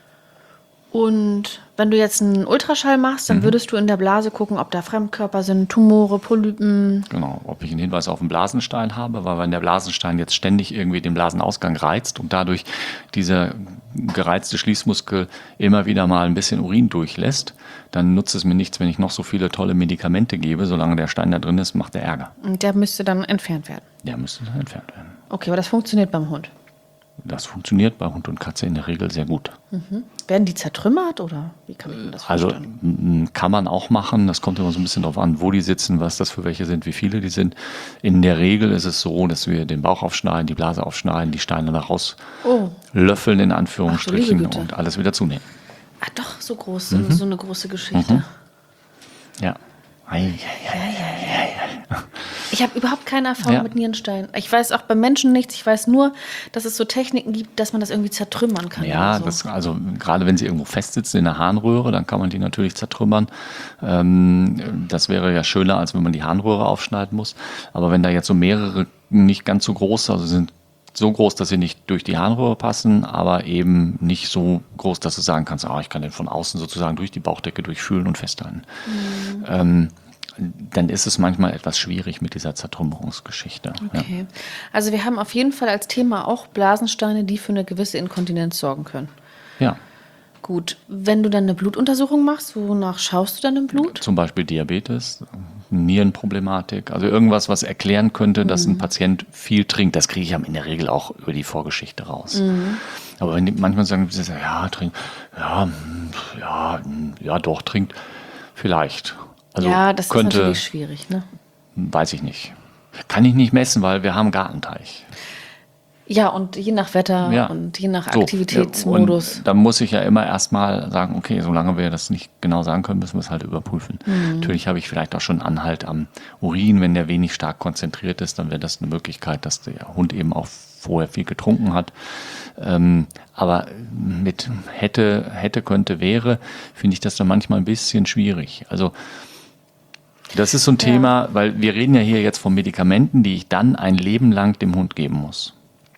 Und wenn du jetzt einen Ultraschall machst, dann würdest du in der Blase gucken, ob da Fremdkörper sind, Tumore, Polypen.
Genau, ob ich einen Hinweis auf einen Blasenstein habe, weil wenn der Blasenstein jetzt ständig irgendwie den Blasenausgang reizt und dadurch dieser gereizte Schließmuskel immer wieder mal ein bisschen Urin durchlässt, dann nutzt es mir nichts, wenn ich noch so viele tolle Medikamente gebe. Solange der Stein da drin ist, macht der Ärger.
Und der müsste dann entfernt werden.
Der müsste dann entfernt werden.
Okay, aber das funktioniert beim Hund.
Das funktioniert bei Hund und Katze in der Regel sehr gut.
Werden die zertrümmert oder wie kann ich mir das
Also
vorstellen?
m, kann man auch machen. Das kommt immer so ein bisschen darauf an, wo die sitzen, was das für welche sind, wie viele die sind. In der Regel ist es so, dass wir den Bauch aufschneiden, die Blase aufschneiden, die Steine da raus
Oh.
löffeln in
Ach
Anführungsstrichen
du liebe Güte.
und alles wieder zunehmen.
Ah, doch, so groß, so, so eine große Geschichte.
Ja. Ei, ei, ei.
Ich habe überhaupt keine Erfahrung
Ja.
mit Nierenstein. Ich weiß auch bei Menschen nichts. Ich weiß nur, dass es so Techniken gibt, dass man das irgendwie zertrümmern kann.
Ja,
oder so.
das, also gerade wenn sie irgendwo festsitzen in der Harnröhre, dann kann man die natürlich zertrümmern. Ähm, das wäre ja schöner, als wenn man die Harnröhre aufschneiden muss. Aber wenn da jetzt so mehrere nicht ganz so groß, also sind so groß, dass sie nicht durch die Harnröhre passen, aber eben nicht so groß, dass du sagen kannst, ah, ich kann den von außen sozusagen durch die Bauchdecke durchfühlen und festhalten.
Mhm.
Ähm, dann ist es manchmal etwas schwierig mit dieser Zertrümmerungsgeschichte. Ja.
Okay. Also wir haben auf jeden Fall als Thema auch Blasensteine, die für eine gewisse Inkontinenz sorgen können.
Ja,
Gut, wenn du dann eine Blutuntersuchung machst, wonach schaust du dann im Blut?
zum Beispiel Diabetes, Nierenproblematik, also irgendwas, was erklären könnte, dass ein Patient viel trinkt. Das kriege ich ja in der Regel auch über die Vorgeschichte raus. Aber wenn die manchmal sagen, sie sagen, ja, trinkt, ja, hm, ja, hm, ja, doch, trinkt, vielleicht. Also
ja, das
könnte,
ist natürlich schwierig, ne?
weiß ich nicht. Kann ich nicht messen, weil wir haben Gartenteich.
Ja, und je nach Wetter
Ja.
und je nach
So,
Aktivitätsmodus.
Und dann muss ich ja immer erstmal sagen, okay, solange wir das nicht genau sagen können, müssen wir es halt überprüfen.
Mhm.
Natürlich habe ich vielleicht auch schon einen Anhalt am Urin, wenn der wenig stark konzentriert ist, dann wäre das eine Möglichkeit, dass der Hund eben auch vorher viel getrunken hat. Ähm, aber mit hätte, hätte, könnte, wäre, finde ich das dann manchmal ein bisschen schwierig. Also das ist so ein
Ja.
Thema, weil wir reden ja hier jetzt von Medikamenten, die ich dann ein Leben lang dem Hund geben muss.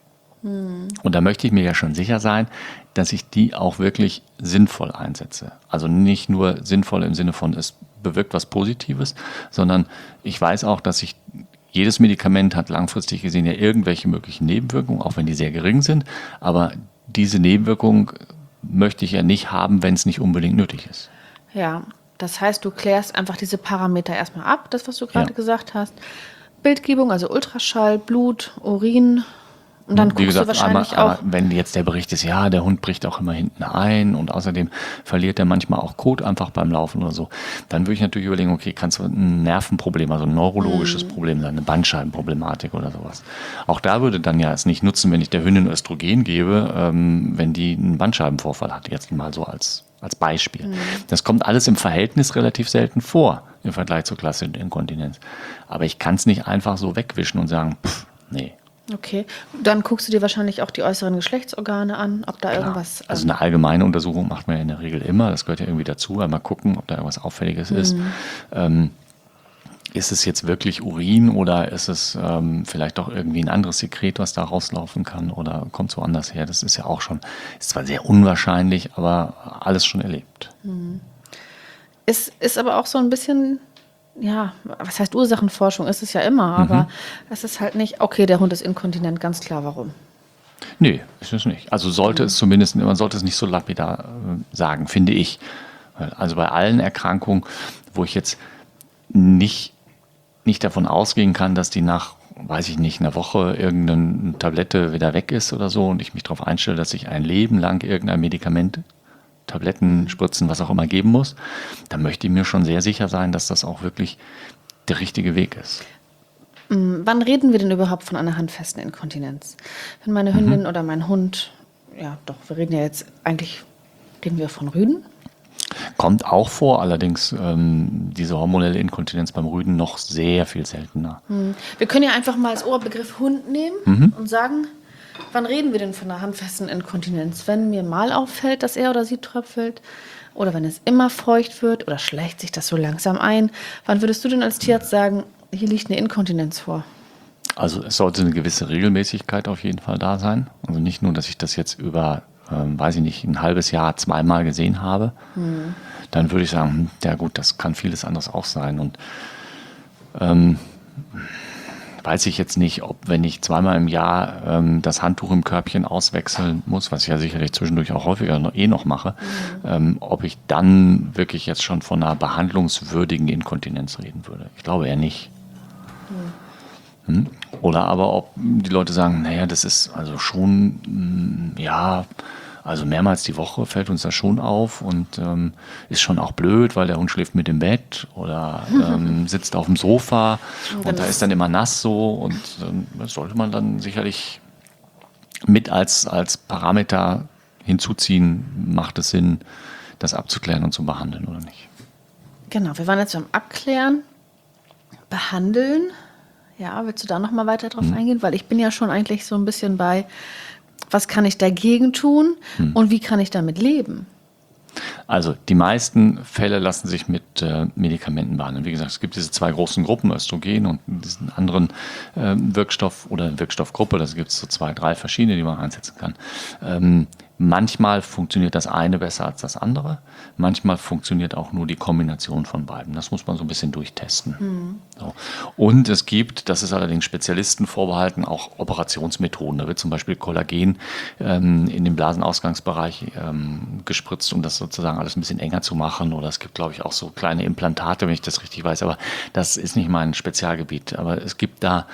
Und da möchte ich mir ja schon sicher sein, dass ich die auch wirklich sinnvoll einsetze. Also nicht nur sinnvoll im Sinne von, es bewirkt was Positives, sondern ich weiß auch, dass ich jedes Medikament hat langfristig gesehen ja irgendwelche möglichen Nebenwirkungen, auch wenn die sehr gering sind. Aber diese Nebenwirkung möchte ich ja nicht haben, wenn es nicht unbedingt nötig ist.
Ja, das heißt, du klärst einfach diese Parameter erstmal ab, das, was du gerade
Ja.
gesagt hast. Bildgebung, also Ultraschall, Blut, Urin. Und dann
Wie
guckst
gesagt,
du wahrscheinlich
einmal,
auch.
einmal, wenn jetzt der Bericht ist, ja, der Hund bricht auch immer hinten ein und außerdem verliert er manchmal auch Kot einfach beim Laufen oder so, dann würde ich natürlich überlegen, okay, kann es ein Nervenproblem, also ein neurologisches
Mhm.
Problem sein, eine Bandscheibenproblematik oder sowas. Auch da würde dann ja es nicht nutzen, wenn ich der Hündin Östrogen gebe, ähm, wenn die einen Bandscheibenvorfall hat, jetzt mal so als, als Beispiel.
Mhm.
Das kommt alles im Verhältnis relativ selten vor im Vergleich zur klassischen Inkontinenz. Aber ich kann es nicht einfach so wegwischen und sagen, pff, nee.
Okay, dann guckst du dir wahrscheinlich auch die äußeren Geschlechtsorgane an, ob da
Klar.
irgendwas.
Also
ähm,
eine allgemeine Untersuchung macht man ja in der Regel immer. Das gehört ja irgendwie dazu. Einmal gucken, ob da irgendwas Auffälliges ist. Ähm, ist es jetzt wirklich Urin oder ist es ähm, vielleicht doch irgendwie ein anderes Sekret, was da rauslaufen kann oder kommt so anders her? Das ist ja auch schon, ist zwar sehr unwahrscheinlich, aber alles schon erlebt.
Es ist aber auch so ein bisschen, ja, was heißt Ursachenforschung? Ist es ja immer, aber es ist halt nicht, okay, der Hund ist inkontinent, ganz klar, warum.
Nee, ist es nicht. Also sollte es zumindest, man sollte es nicht so lapidar äh, sagen, finde ich. Also bei allen Erkrankungen, wo ich jetzt nicht, nicht davon ausgehen kann, dass die nach weiß ich nicht, einer Woche irgendeine Tablette wieder weg ist oder so und ich mich darauf einstelle, dass ich ein Leben lang irgendein Medikament, Tabletten, Spritzen, was auch immer geben muss, dann möchte ich mir schon sehr sicher sein, dass das auch wirklich der richtige Weg ist.
Wann reden wir denn überhaupt von einer handfesten Inkontinenz? Wenn meine Hündin mhm. oder mein Hund, ja doch, wir reden ja jetzt eigentlich, reden wir von Rüden?
Kommt auch vor, allerdings ähm, diese hormonelle Inkontinenz beim Rüden noch sehr viel seltener.
Hm. Wir können ja einfach mal als Oberbegriff Hund nehmen
mhm.
und sagen, wann reden wir denn von einer handfesten Inkontinenz? Wenn mir mal auffällt, dass er oder sie tröpfelt oder wenn es immer feucht wird oder schleicht sich das so langsam ein, wann würdest du denn als Tierarzt sagen, hier liegt eine Inkontinenz vor?
Also es sollte eine gewisse Regelmäßigkeit auf jeden Fall da sein. Also nicht nur, dass ich das jetzt über, ähm, weiß ich nicht, ein halbes Jahr zweimal gesehen habe. Hm. Dann würde ich sagen, hm, ja gut, das kann vieles anderes auch sein. Und ähm, weiß ich jetzt nicht, ob wenn ich zweimal im Jahr ähm, das Handtuch im Körbchen auswechseln muss, was ich ja sicherlich zwischendurch auch häufiger noch, eh noch mache, mhm. ähm, ob ich dann wirklich jetzt schon von einer behandlungswürdigen Inkontinenz reden würde. Ich glaube eher nicht. Mhm. Hm? Oder aber ob die Leute sagen, naja, das ist also schon, mh, ja, also mehrmals die Woche fällt uns das schon auf und ähm, ist schon auch blöd, weil der Hund schläft mit im Bett oder ähm, sitzt auf dem Sofa und, und da ist dann immer nass so und ähm, das sollte man dann sicherlich mit als, als Parameter hinzuziehen. Macht es Sinn, das abzuklären und zu behandeln oder nicht?
Genau, wir waren jetzt beim Abklären, behandeln. Ja, willst du da nochmal weiter drauf hm. eingehen? Weil ich bin ja schon eigentlich so ein bisschen bei, was kann ich dagegen tun hm. und wie kann ich damit leben?
Also die meisten Fälle lassen sich mit äh, Medikamenten behandeln. Wie gesagt, es gibt diese zwei großen Gruppen, Östrogen und diesen anderen äh, Wirkstoff oder Wirkstoffgruppe. Das gibt es so zwei, drei verschiedene, die man einsetzen kann. Ähm, manchmal funktioniert das eine besser als das andere. Manchmal funktioniert auch nur die Kombination von beiden. Das muss man so ein bisschen durchtesten. Mhm. So. Und es gibt, das ist allerdings Spezialisten vorbehalten, auch Operationsmethoden. Da wird zum Beispiel Kollagen ähm, in den Blasenausgangsbereich ähm, gespritzt, um das sozusagen alles ein bisschen enger zu machen. Oder es gibt, glaube ich, auch so kleine Implantate, wenn ich das richtig weiß. Aber das ist nicht mein Spezialgebiet. Aber es gibt da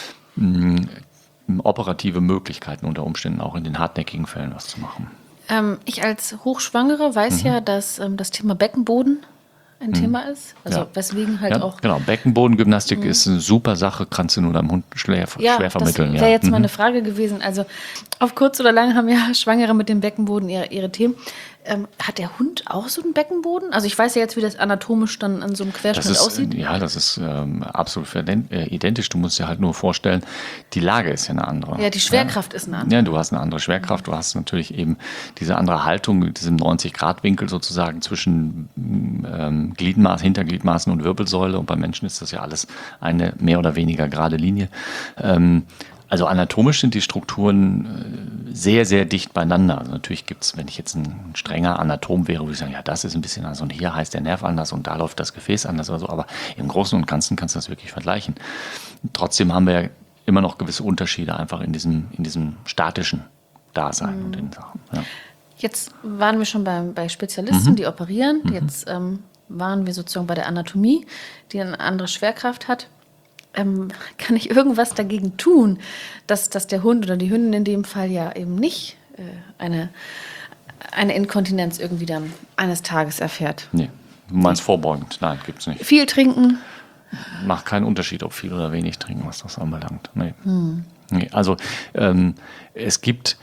mh, operative Möglichkeiten unter Umständen auch in den hartnäckigen Fällen was zu machen.
Ähm, ich als Hochschwangere weiß mhm. ja, dass ähm, das Thema Beckenboden ein mhm. Thema ist. Also ja. weswegen halt
ja,
auch...
Genau, Beckenbodengymnastik mhm. ist eine super Sache, kannst du nur deinem Hund schwer,
ja,
schwer vermitteln.
Das wäre
ja.
jetzt mhm. meine Frage gewesen. Also auf kurz oder lang haben ja Schwangere mit dem Beckenboden ihre, ihre Themen. Ähm, hat der Hund auch so einen Beckenboden? Also ich weiß ja jetzt, wie das anatomisch dann an so einem Querschnitt
das ist,
aussieht.
Ja, das ist ähm, absolut identisch. Du musst dir halt nur vorstellen, die Lage ist ja eine andere.
Ja, die Schwerkraft ja. ist eine andere.
Ja, du hast eine andere Schwerkraft. Du hast natürlich eben diese andere Haltung mit diesem neunzig-Grad-Winkel sozusagen zwischen ähm, Gliedmaß, Hintergliedmaßen und Wirbelsäule. Und beim Menschen ist das ja alles eine mehr oder weniger gerade Linie. Ähm, Also anatomisch sind die Strukturen sehr, sehr dicht beieinander. Also natürlich gibt es, wenn ich jetzt ein strenger Anatom wäre, würde ich sagen, ja, das ist ein bisschen anders und hier heißt der Nerv anders und da läuft das Gefäß anders oder so. Aber im Großen und Ganzen kannst du das wirklich vergleichen. Trotzdem haben wir ja immer noch gewisse Unterschiede einfach in diesem, in diesem statischen Dasein mhm. und in Sachen. Ja.
Jetzt waren wir schon bei, bei Spezialisten, mhm. die operieren.
Mhm.
Jetzt ähm, waren wir sozusagen bei der Anatomie, die eine andere Schwerkraft hat. Ähm, kann ich irgendwas dagegen tun, dass, dass der Hund oder die Hündin in dem Fall ja eben nicht äh, eine, eine Inkontinenz irgendwie dann eines Tages erfährt?
Nee, du meinst nee. vorbeugend? Nein, gibt es nicht.
Viel trinken?
Macht keinen Unterschied, ob viel oder wenig trinken, was das anbelangt. Nee. Hm. Nee, also ähm, es gibt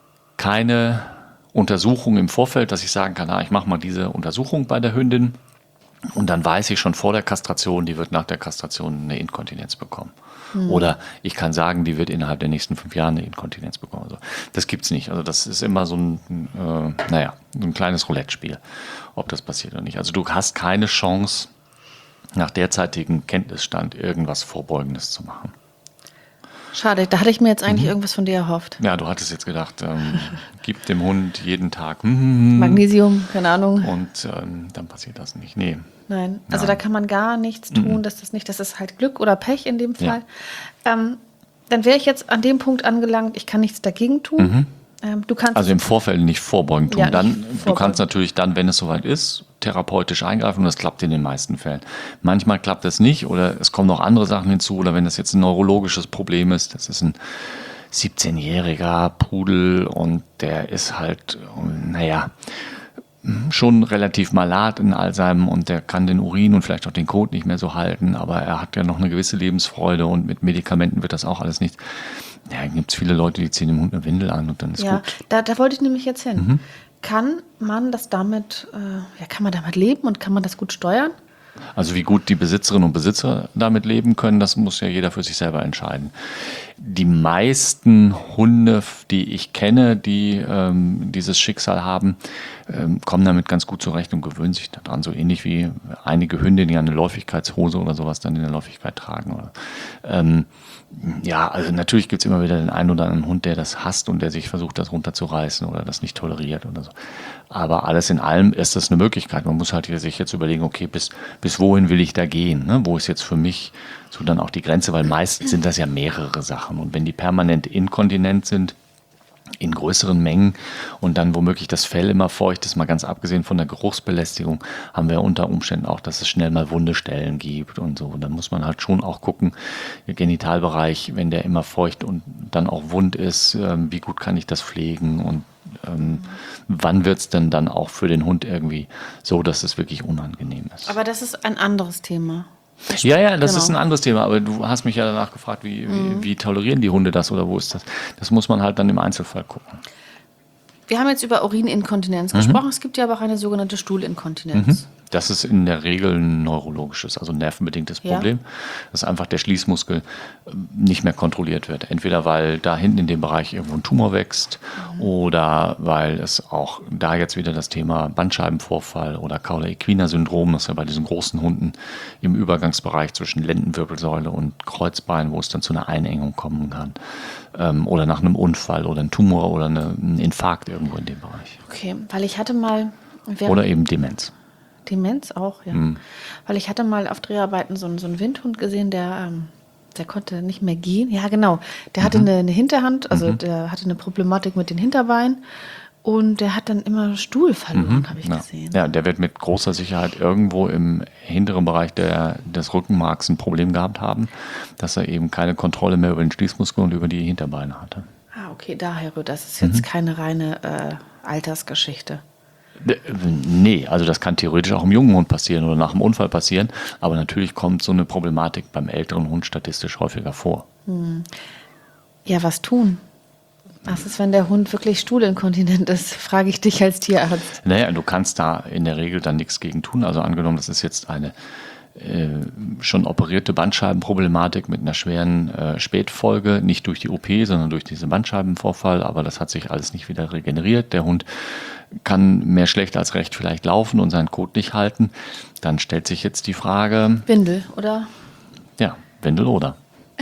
keine Untersuchung im Vorfeld, dass ich sagen kann, ah, ich mache mal diese Untersuchung bei der Hündin. Und dann weiß ich schon vor der Kastration, die wird nach der Kastration eine Inkontinenz bekommen. Hm. Oder ich kann sagen, die wird innerhalb der nächsten fünf Jahre eine Inkontinenz bekommen. Also das gibt's nicht. Also das ist immer so ein, äh, naja, so ein kleines Roulette-Spiel, ob das passiert oder nicht. Also du hast keine Chance, nach derzeitigem Kenntnisstand irgendwas Vorbeugendes zu machen.
Schade, da hatte ich mir jetzt eigentlich mhm. irgendwas von dir erhofft.
Ja, du hattest jetzt gedacht, ähm, gib dem Hund jeden Tag mm,
Magnesium, keine Ahnung.
Und ähm, dann passiert das nicht. Nee.
Nein, also
ja.
da kann man gar nichts tun, mhm. dass das nicht, das ist halt Glück oder Pech in dem Fall. Ja. Ähm, dann wäre ich jetzt an dem Punkt angelangt, ich kann nichts dagegen tun.
Mhm.
Ähm, du kannst
Also im Vorfeld nicht vorbeugend tun.
Ja, nicht
Dann, du
vorbeugend.
kannst natürlich dann, wenn es soweit ist, therapeutisch eingreifen und das klappt in den meisten Fällen. Manchmal klappt es nicht oder es kommen noch andere Sachen hinzu oder wenn das jetzt ein neurologisches Problem ist, das ist ein siebzehnjähriger Pudel und der ist halt, naja, schon relativ malat in Alzheimer und der kann den Urin und vielleicht auch den Kot nicht mehr so halten, aber er hat ja noch eine gewisse Lebensfreude und mit Medikamenten wird das auch alles nicht. Ja, gibt es viele Leute, die ziehen dem Hund eine Windel an und dann ist
Ja,
gut.
da, da wollte ich nämlich jetzt hin. Kann man das damit, äh, ja, kann man damit leben und kann man das gut steuern?
Also wie gut die Besitzerinnen und Besitzer damit leben können, das muss ja jeder für sich selber entscheiden. Die meisten Hunde, die ich kenne, die ähm, dieses Schicksal haben, ähm, kommen damit ganz gut zurecht und gewöhnen sich daran. So ähnlich wie einige Hunde, die eine Läufigkeitshose oder sowas dann in der Läufigkeit tragen. Oder, ähm, ja, also natürlich gibt es immer wieder den einen oder anderen Hund, der das hasst und der sich versucht, das runterzureißen oder das nicht toleriert oder so. Aber alles in allem ist das eine Möglichkeit. Man muss halt sich jetzt überlegen, okay, bis, bis wohin will ich da gehen? Ne? Wo ist jetzt für mich so dann auch die Grenze? Weil meistens sind das ja mehrere Sachen. Und wenn die permanent inkontinent sind, in größeren Mengen und dann womöglich das Fell immer feucht ist, mal ganz abgesehen von der Geruchsbelästigung, haben wir unter Umständen auch, dass es schnell mal wunde Stellen gibt und so. Und dann muss man halt schon auch gucken, der Genitalbereich, wenn der immer feucht und dann auch wund ist, ähm, wie gut kann ich das pflegen und ähm, wann wird es denn dann auch für den Hund irgendwie so, dass es wirklich unangenehm ist.
Aber das ist ein anderes Thema.
Ja, ja, das
Genau.
ist ein anderes Thema, aber du hast mich ja danach gefragt, wie, wie, wie tolerieren die Hunde das oder wo ist das? Das muss man halt dann im Einzelfall gucken.
Wir haben jetzt über Urininkontinenz gesprochen. Es gibt ja aber auch eine sogenannte Stuhlinkontinenz.
Das ist in der Regel ein neurologisches, also ein nervenbedingtes
Ja.
Problem, dass einfach der Schließmuskel ähm, nicht mehr kontrolliert wird. Entweder weil da hinten in dem Bereich irgendwo ein Tumor wächst oder weil es auch da jetzt wieder das Thema Bandscheibenvorfall oder Cauda-Equina-Syndrom, das ist ja bei diesen großen Hunden im Übergangsbereich zwischen Lendenwirbelsäule und Kreuzbein, wo es dann zu einer Einengung kommen kann. Ähm, oder nach einem Unfall oder einem Tumor oder eine, ein Infarkt irgendwo in dem Bereich.
Okay, weil ich hatte mal... während-
Oder eben Demenz.
Demenz auch, ja. Weil ich hatte mal auf Dreharbeiten so einen, so einen Windhund gesehen, der, ähm, der konnte nicht mehr gehen. Ja, genau. Der hatte eine, eine Hinterhand, also der hatte eine Problematik mit den Hinterbeinen und der hat dann immer Stuhl verloren, habe ich
Ja.
gesehen.
ja, der wird mit großer Sicherheit irgendwo im hinteren Bereich der, des Rückenmarks ein Problem gehabt haben, dass er eben keine Kontrolle mehr über den Schließmuskel und über die Hinterbeine hatte.
Ah, okay, daher rührt das. ist jetzt keine reine äh, Altersgeschichte.
Äh, Nee, also das kann theoretisch auch im jungen Hund passieren oder nach einem Unfall passieren, aber natürlich kommt so eine Problematik beim älteren Hund statistisch häufiger vor.
Ja, was tun? Was ist, wenn der Hund wirklich stuhlinkontinent ist? Frage ich dich als Tierarzt.
Naja, du kannst da in der Regel dann nichts gegen tun. Also angenommen, das ist jetzt eine äh, schon operierte Bandscheibenproblematik mit einer schweren äh, Spätfolge, nicht durch die O P, sondern durch diesen Bandscheibenvorfall, aber das hat sich alles nicht wieder regeneriert. Der Hund kann mehr schlecht als recht vielleicht laufen und seinen Kot nicht halten. Dann stellt sich jetzt die Frage,
Windel, oder?
ja, Windel oder?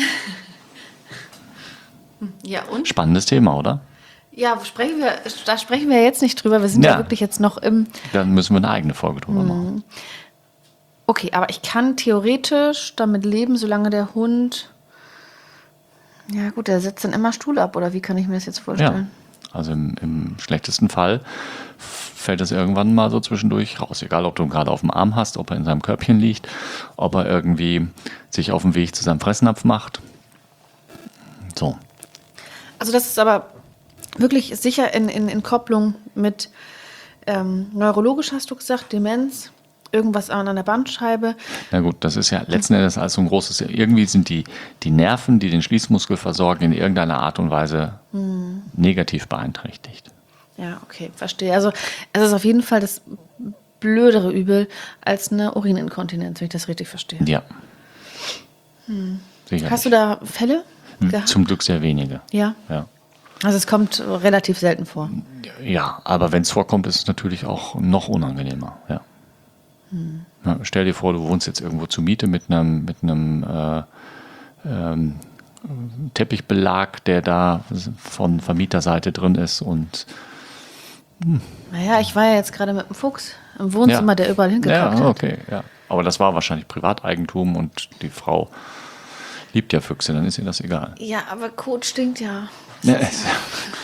Ja, und?
Spannendes Thema, oder?
Ja, sprechen wir, da sprechen wir jetzt nicht drüber. Wir sind ja,
Ja.
wirklich jetzt noch im...
Dann müssen wir eine eigene Folge drüber machen.
Okay, aber ich kann theoretisch damit leben, solange der Hund... Ja gut, der setzt dann immer Stuhl ab, oder wie kann ich mir das jetzt
Ja,
vorstellen?
also im, im schlechtesten Fall fällt es irgendwann mal so zwischendurch raus. Egal, ob du ihn gerade auf dem Arm hast, ob er in seinem Körbchen liegt, ob er irgendwie sich auf dem Weg zu seinem Fressnapf macht. So.
Also das ist aber wirklich sicher in, in, in Kopplung mit ähm, neurologisch, hast du gesagt, Demenz, irgendwas an der Bandscheibe.
Na gut, das ist ja letzten Endes als so ein großes, irgendwie sind die, die Nerven, die den Schließmuskel versorgen, in irgendeiner Art und Weise negativ beeinträchtigt.
Ja, okay, verstehe. Also es ist auf jeden Fall das blödere Übel als eine Urininkontinenz, wenn ich das richtig verstehe.
Ja. Sicherlich.
Hast du da Fälle gehabt?
Zum Glück sehr wenige.
Ja.
Ja.
Also es kommt relativ selten vor.
Ja, aber wenn es vorkommt, ist es natürlich auch noch unangenehmer. Ja. Ja, stell dir vor, du wohnst jetzt irgendwo zur Miete mit einem mit einem äh, ähm, Teppichbelag, der da von Vermieterseite drin ist und
Naja, ich war ja jetzt gerade mit dem Fuchs im Wohnzimmer,
Ja.
der überall hingekackt
ja,
hat.
okay, ja. Aber das war wahrscheinlich Privateigentum und die Frau liebt ja Füchse, dann ist ihr das egal.
Ja, aber Kot stinkt ja.
Ja,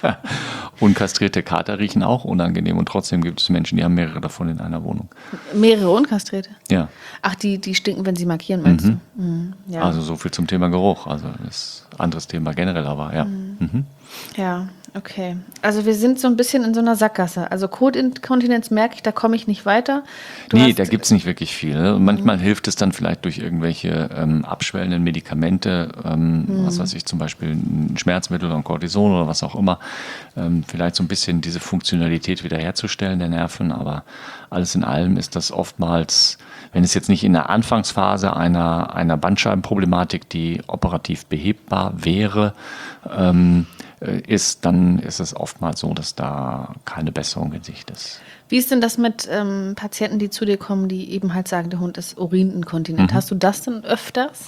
Unkastrierte Kater riechen auch unangenehm und trotzdem gibt es Menschen, die haben mehrere davon in einer Wohnung.
Mehrere unkastrierte?
Ja.
Ach, die, die stinken, wenn sie markieren, meinst
Mhm.
du? Mhm. Ja.
Also so viel zum Thema Geruch. Also das ist ein anderes Thema generell, aber ja. Mhm. Mhm.
Ja, okay. Also wir sind so ein bisschen in so einer Sackgasse. Also Kotinkontinenz merke ich, da komme ich nicht weiter. Du
Nee,
hast-
da gibt es nicht wirklich viel. Ne? Manchmal hilft es dann vielleicht durch irgendwelche ähm, abschwellenden Medikamente, ähm, was weiß ich, zum Beispiel ein Schmerzmittel oder ein Cortison oder was auch immer, ähm, vielleicht so ein bisschen diese Funktionalität wiederherzustellen der Nerven. Aber alles in allem ist das oftmals, wenn es jetzt nicht in der Anfangsphase einer, einer Bandscheibenproblematik, die operativ behebbar wäre, ähm, äh, ist, dann ist es oftmals so, dass da keine Besserung in Sicht ist.
Wie ist denn das mit ähm, Patienten, die zu dir kommen, die eben halt sagen, der Hund ist urininkontinent? Hast du das denn öfters?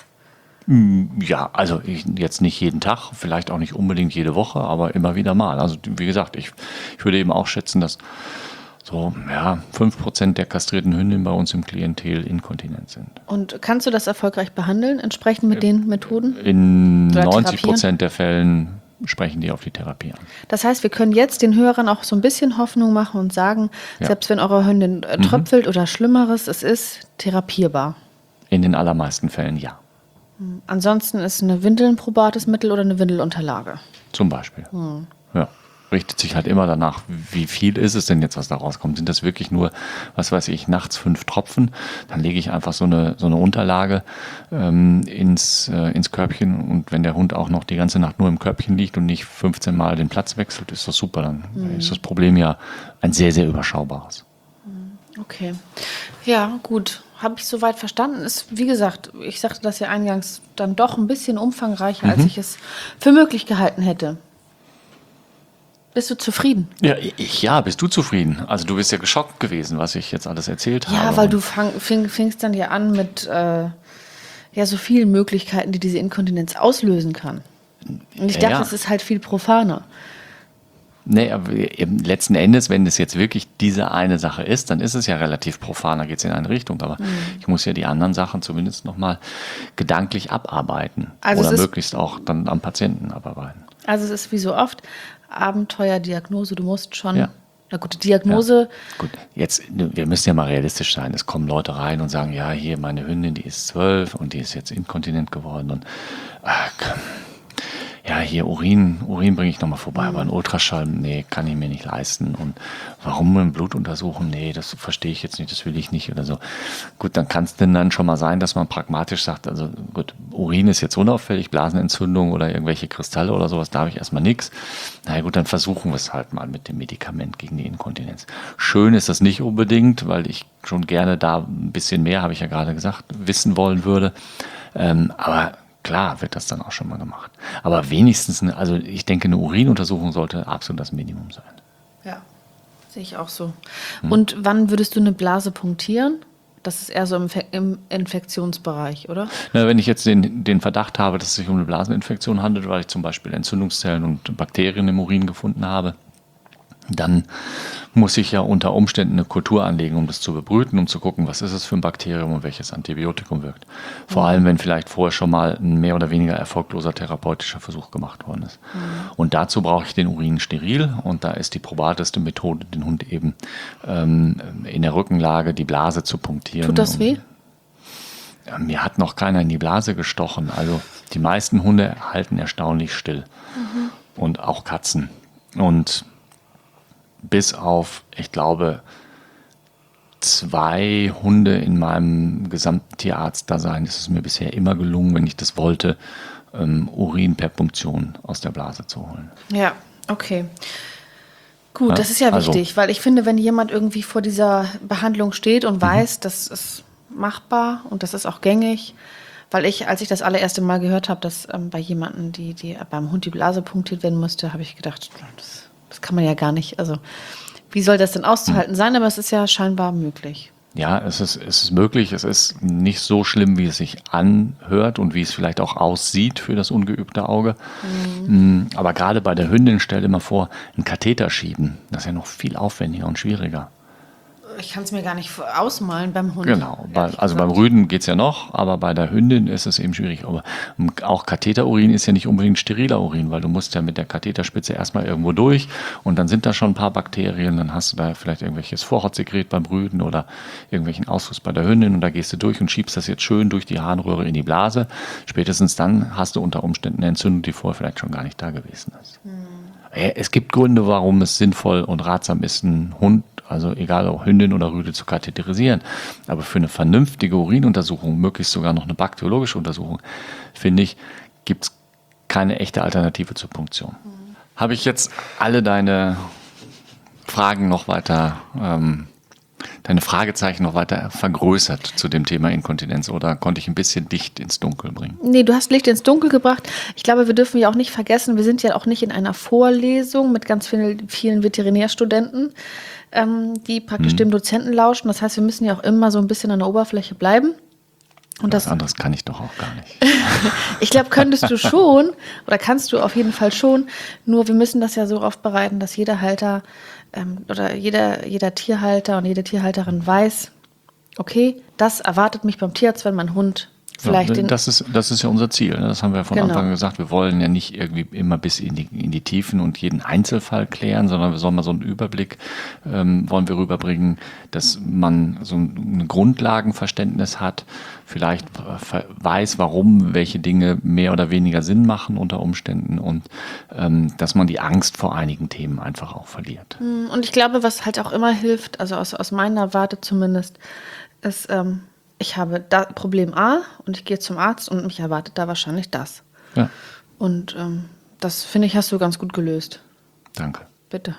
Ja, also ich, jetzt nicht jeden Tag, vielleicht auch nicht unbedingt jede Woche, aber immer wieder mal. Also wie gesagt, ich, ich würde eben auch schätzen, dass so ja, fünf Prozent der kastrierten Hündinnen bei uns im Klientel inkontinent sind.
Und kannst du das erfolgreich behandeln, entsprechend mit den Methoden?
In
Oder
neunzig
therapieren?
Prozent der Fällen sprechen die auf die Therapie an.
Das heißt, wir können jetzt den Hörern auch so ein bisschen Hoffnung machen und sagen,
Ja.
selbst wenn eure Hündin äh, tröpfelt oder Schlimmeres, es ist therapierbar.
In den allermeisten Fällen ja,
Ansonsten ist eine Windel ein probates Mittel oder eine Windelunterlage.
zum Beispiel. Ja. Richtet sich halt immer danach, wie viel ist es denn jetzt, was da rauskommt. Sind das wirklich nur, was weiß ich, nachts fünf Tropfen? Dann lege ich einfach so eine, so eine Unterlage ähm, ins, äh, ins Körbchen und wenn der Hund auch noch die ganze Nacht nur im Körbchen liegt und nicht fünfzehn Mal den Platz wechselt, ist das super. Dann ist das Problem ja ein sehr, sehr überschaubares.
Okay. Ja, gut. Habe ich soweit verstanden. Ist, wie gesagt, ich sagte das ja eingangs, dann doch ein bisschen umfangreicher, als ich es für möglich gehalten hätte. Bist du zufrieden?
Ja, ich, ja, bist du zufrieden? Also du bist ja geschockt gewesen, was ich jetzt alles erzählt habe.
Ja, weil du fang, fing, fingst dann ja an mit äh, ja, so vielen Möglichkeiten, die diese Inkontinenz auslösen kann. Und ich
Ja,
dachte,
ja.
es ist halt viel profaner.
Nee, aber eben letzten Endes, wenn es jetzt wirklich diese eine Sache ist, dann ist es ja relativ profan, da geht es in eine Richtung. Aber ich muss ja die anderen Sachen zumindest nochmal gedanklich abarbeiten.
Also
Oder
es ist-
möglichst auch dann am Patienten abarbeiten.
Also es ist wie so oft Abenteuerdiagnose. Du musst schon,
Ja.
na gut, die Diagnose,
Gut, jetzt, wir müssen ja mal realistisch sein. Es kommen Leute rein und sagen, ja, hier meine Hündin, die ist zwölf und die ist jetzt inkontinent geworden und ach, ja, hier Urin, Urin bringe ich nochmal vorbei, aber ein Ultraschall, nee, kann ich mir nicht leisten. Und warum ein Blut untersuchen? Nee, das verstehe ich jetzt nicht, das will ich nicht oder so. Gut, dann kann es denn dann schon mal sein, dass man pragmatisch sagt, also gut, Urin ist jetzt unauffällig, Blasenentzündung oder irgendwelche Kristalle oder sowas, da habe ich erstmal nichts. Na ja, gut, dann versuchen wir es halt mal mit dem Medikament gegen die Inkontinenz. Schön ist das nicht unbedingt, weil ich schon gerne da ein bisschen mehr, habe ich ja gerade gesagt, wissen wollen würde. Ähm, aber klar wird das dann auch schon mal gemacht. Aber wenigstens, eine, also ich denke, eine Urinuntersuchung sollte absolut das Minimum sein.
ja, sehe ich auch so. Und wann würdest du eine Blase punktieren? Das ist eher so im, Fe- im Infektionsbereich, oder?
Na, wenn ich jetzt den, den Verdacht habe, dass es sich um eine Blaseninfektion handelt, weil ich zum Beispiel Entzündungszellen und Bakterien im Urin gefunden habe, dann muss ich ja unter Umständen eine Kultur anlegen, um das zu bebrüten, um zu gucken, was ist es für ein Bakterium und welches Antibiotikum wirkt. Vor allem, wenn vielleicht vorher schon mal ein mehr oder weniger erfolgloser therapeutischer Versuch gemacht worden ist. Und dazu brauche ich den Urin steril und da ist die probateste Methode, den Hund eben ähm, in der Rückenlage die Blase zu punktieren.
Tut das
um-
weh?
Ja, mir hat noch keiner in die Blase gestochen. Also die meisten Hunde halten erstaunlich still. Und auch Katzen. Und bis auf, ich glaube, zwei Hunde in meinem gesamten Tierarztdasein ist es mir bisher immer gelungen, wenn ich das wollte, ähm, Urin per Punktion aus der Blase zu holen.
Ja, okay. Gut,
Ja,
das ist ja
also-
wichtig, weil ich finde, wenn jemand irgendwie vor dieser Behandlung steht und weiß, das ist machbar und das ist auch gängig, weil ich, als ich das allererste Mal gehört habe, dass ähm, bei jemandem, die, die beim Hund die Blase punktiert werden musste, habe ich gedacht, das, das kann man ja gar nicht. Also wie soll das denn auszuhalten sein? Aber es ist ja scheinbar möglich.
Ja, es ist, es ist möglich. Es ist nicht so schlimm, wie es sich anhört und wie es vielleicht auch aussieht für das ungeübte Auge. Mhm. Aber gerade bei der Hündin, stell dir mal vor, einen Katheter schieben, das ist ja noch viel aufwendiger und schwieriger.
Ich kann es mir gar nicht ausmalen beim Hund.
Genau, bei, also beim Rüden geht es ja noch, aber bei der Hündin ist es eben schwierig. Aber auch Katheterurin ist ja nicht unbedingt steriler Urin, weil du musst ja mit der Katheterspitze erstmal irgendwo durch und dann sind da schon ein paar Bakterien, dann hast du da vielleicht irgendwelches Vorhautsekret beim Rüden oder irgendwelchen Ausfluss bei der Hündin und da gehst du durch und schiebst das jetzt schön durch die Harnröhre in die Blase. Spätestens dann hast du unter Umständen eine Entzündung, die vorher vielleicht schon gar nicht da gewesen ist. Hm. Es gibt Gründe, warum es sinnvoll und ratsam ist, einen Hund, also egal ob Hündin oder Rüde, zu katheterisieren. Aber für eine vernünftige Urinuntersuchung, möglichst sogar noch eine bakteriologische Untersuchung, finde ich, gibt es keine echte Alternative zur Punktion. Mhm. Habe ich jetzt alle deine Fragen noch weiter, ähm, deine Fragezeichen noch weiter vergrößert zu dem Thema Inkontinenz oder konnte ich ein bisschen Licht ins Dunkel bringen?
Nee, du hast Licht ins Dunkel gebracht. Ich glaube, wir dürfen ja auch nicht vergessen, wir sind ja auch nicht in einer Vorlesung mit ganz vielen, vielen Veterinärstudenten, ähm, die praktisch hm. dem Dozenten lauschen. Das heißt, wir müssen ja auch immer so ein bisschen an der Oberfläche bleiben. Und
Was
das
anderes kann ich doch auch gar nicht.
Ich glaube, könntest du schon oder kannst du auf jeden Fall schon. Nur wir müssen das ja so aufbereiten, dass jeder Halter ähm, oder jeder, jeder Tierhalter und jede Tierhalterin weiß, okay, das erwartet mich beim Tierarzt, wenn mein Hund vielleicht
ja,
den...
Das ist, das ist ja unser Ziel. Das haben wir von
Genau.
Anfang an gesagt. Wir wollen ja nicht irgendwie immer bis in die, in die Tiefen und jeden Einzelfall klären, sondern wir sollen mal so einen Überblick ähm, wollen wir rüberbringen, dass man so ein Grundlagenverständnis hat, vielleicht weiß, warum welche Dinge mehr oder weniger Sinn machen unter Umständen und ähm, dass man die Angst vor einigen Themen einfach auch verliert.
Und ich glaube, was halt auch immer hilft, also aus, aus meiner Warte zumindest, ist... Ähm, ich habe da Problem A und ich gehe zum Arzt und mich erwartet da wahrscheinlich das.
Ja.
Und ähm, das, finde ich, hast du ganz gut gelöst.
Danke.
Bitte.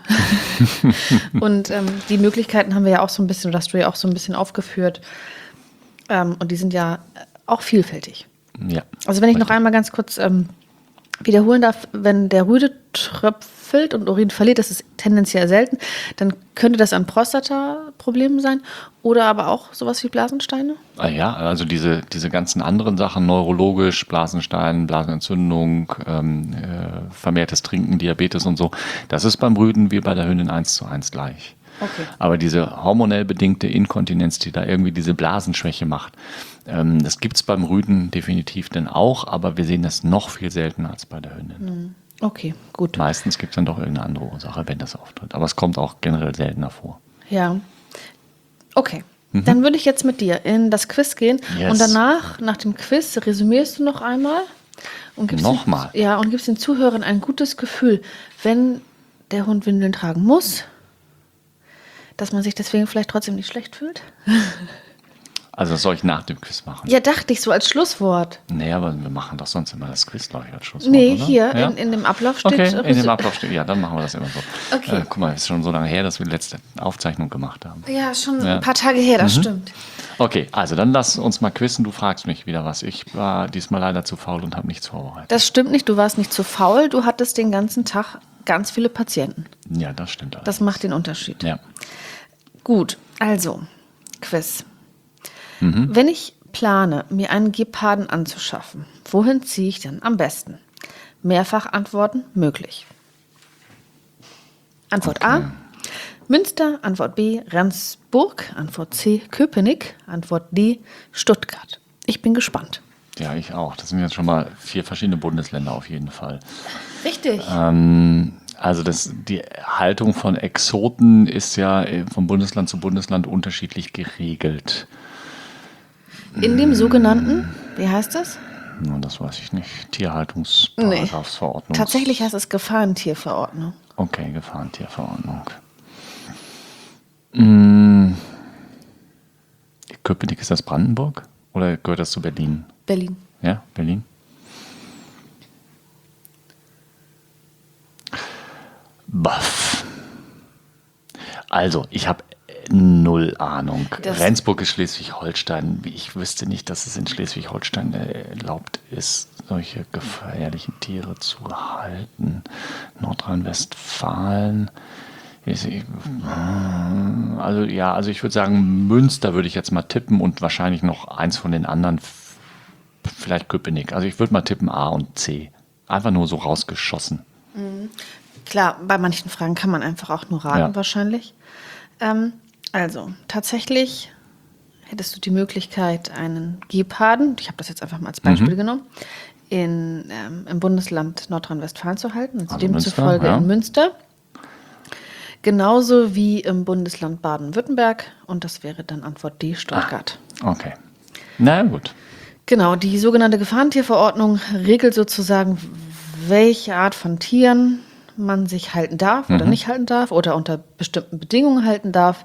Und ähm, die Möglichkeiten haben wir ja auch so ein bisschen, oder hast du ja auch so ein bisschen aufgeführt. Ähm, und die sind ja auch vielfältig.
Ja.
Also wenn ich noch einmal ganz kurz ähm, wiederholen darf, wenn der Rüde tröpfelt und Urin verliert, das ist tendenziell selten, dann könnte das an Prostata-Problemen sein oder aber auch sowas wie Blasensteine?
Ah ja, also diese, diese ganzen anderen Sachen, neurologisch, Blasenstein, Blasenentzündung, ähm, äh, vermehrtes Trinken, Diabetes und so, das ist beim Rüden wie bei der Hündin eins zu eins gleich.
Okay.
Aber diese hormonell bedingte Inkontinenz, die da irgendwie diese Blasenschwäche macht, ähm, das gibt es beim Rüden definitiv dann auch, aber wir sehen das noch viel seltener als bei der Hündin.
Okay, gut.
Meistens gibt es dann doch irgendeine andere Ursache, wenn das auftritt. Aber es kommt auch generell seltener vor.
Ja. Okay. Mhm. Dann würde ich jetzt mit dir in das Quiz gehen.
Yes.
Und danach, nach dem Quiz, resümierst du noch einmal. Und gibst
Nochmal?
Den, ja, und gibst den Zuhörern ein gutes Gefühl, wenn der Hund Windeln tragen muss, dass man sich deswegen vielleicht trotzdem nicht schlecht fühlt?
Also das soll ich nach dem Quiz machen?
Ja, dachte ich so als Schlusswort.
Nee, aber wir machen doch sonst immer das Quiz, glaube ich, als Schlusswort,
Nee,
oder?
hier
Ja?
in, in dem Ablauf steht...
Okay, in dem Ablauf steht, ja, dann machen wir das immer so.
Okay.
Äh, guck mal, es ist schon so lange her, dass wir die letzte Aufzeichnung gemacht haben.
Ja, schon
Ja.
ein paar Tage her, das
Mhm.
stimmt.
Okay, also dann lass uns mal quizzen. Du fragst mich wieder was. Ich war diesmal leider zu faul und habe nichts vorbereitet.
Das stimmt nicht, du warst nicht zu faul, du hattest den ganzen Tag ganz viele Patienten.
Ja, das stimmt.
Das
allerdings.
macht den Unterschied.
Ja.
Gut, also, Quiz.
Mhm.
Wenn ich plane, mir einen Geparden anzuschaffen, wohin ziehe ich denn am besten? Mehrfach Antworten möglich. Antwort
Okay.
A, Münster. Antwort B, Rendsburg. Antwort C, Köpenick. Antwort D, Stuttgart. Ich bin gespannt.
Ja, ich auch. Das sind jetzt schon mal vier verschiedene Bundesländer auf jeden Fall.
Richtig.
Ähm, also das, die Haltung von Exoten ist ja von Bundesland zu Bundesland unterschiedlich geregelt.
In dem sogenannten, wie heißt das?
Na, das weiß ich nicht. Tierhaltungsparagrafsverordnung.
Tatsächlich heißt es Gefahrentierverordnung.
Okay, Gefahrentierverordnung. Hm. Köpenick, ist das Brandenburg? Oder gehört das zu Berlin?
Berlin.
Ja, Berlin. Baff. Also, ich habe null Ahnung.
Das-
Rendsburg ist Schleswig-Holstein. Ich wüsste nicht, dass es in Schleswig-Holstein erlaubt ist, solche gefährlichen Tiere zu halten. Nordrhein-Westfalen. ist- Also ja, also ich würde sagen, Münster würde ich jetzt mal tippen und wahrscheinlich noch eins von den anderen, vielleicht Köpenick. Also ich würde mal tippen A und C. Einfach nur so rausgeschossen.
Klar, bei manchen Fragen kann man einfach auch nur raten,
Ja.
wahrscheinlich. Ähm, Also, tatsächlich hättest du die Möglichkeit, einen Geparden, ich habe das jetzt einfach mal als Beispiel mhm. genommen, in, ähm, im Bundesland Nordrhein-Westfalen zu halten, also, also demzufolge ja. in Münster. Genauso wie im Bundesland Baden-Württemberg. Und das wäre dann Antwort D, Stuttgart.
Ah, okay. Na gut.
Genau, die sogenannte Gefahrentierverordnung regelt sozusagen, welche Art von Tieren man sich halten darf oder mhm. nicht halten darf oder unter bestimmten Bedingungen halten darf,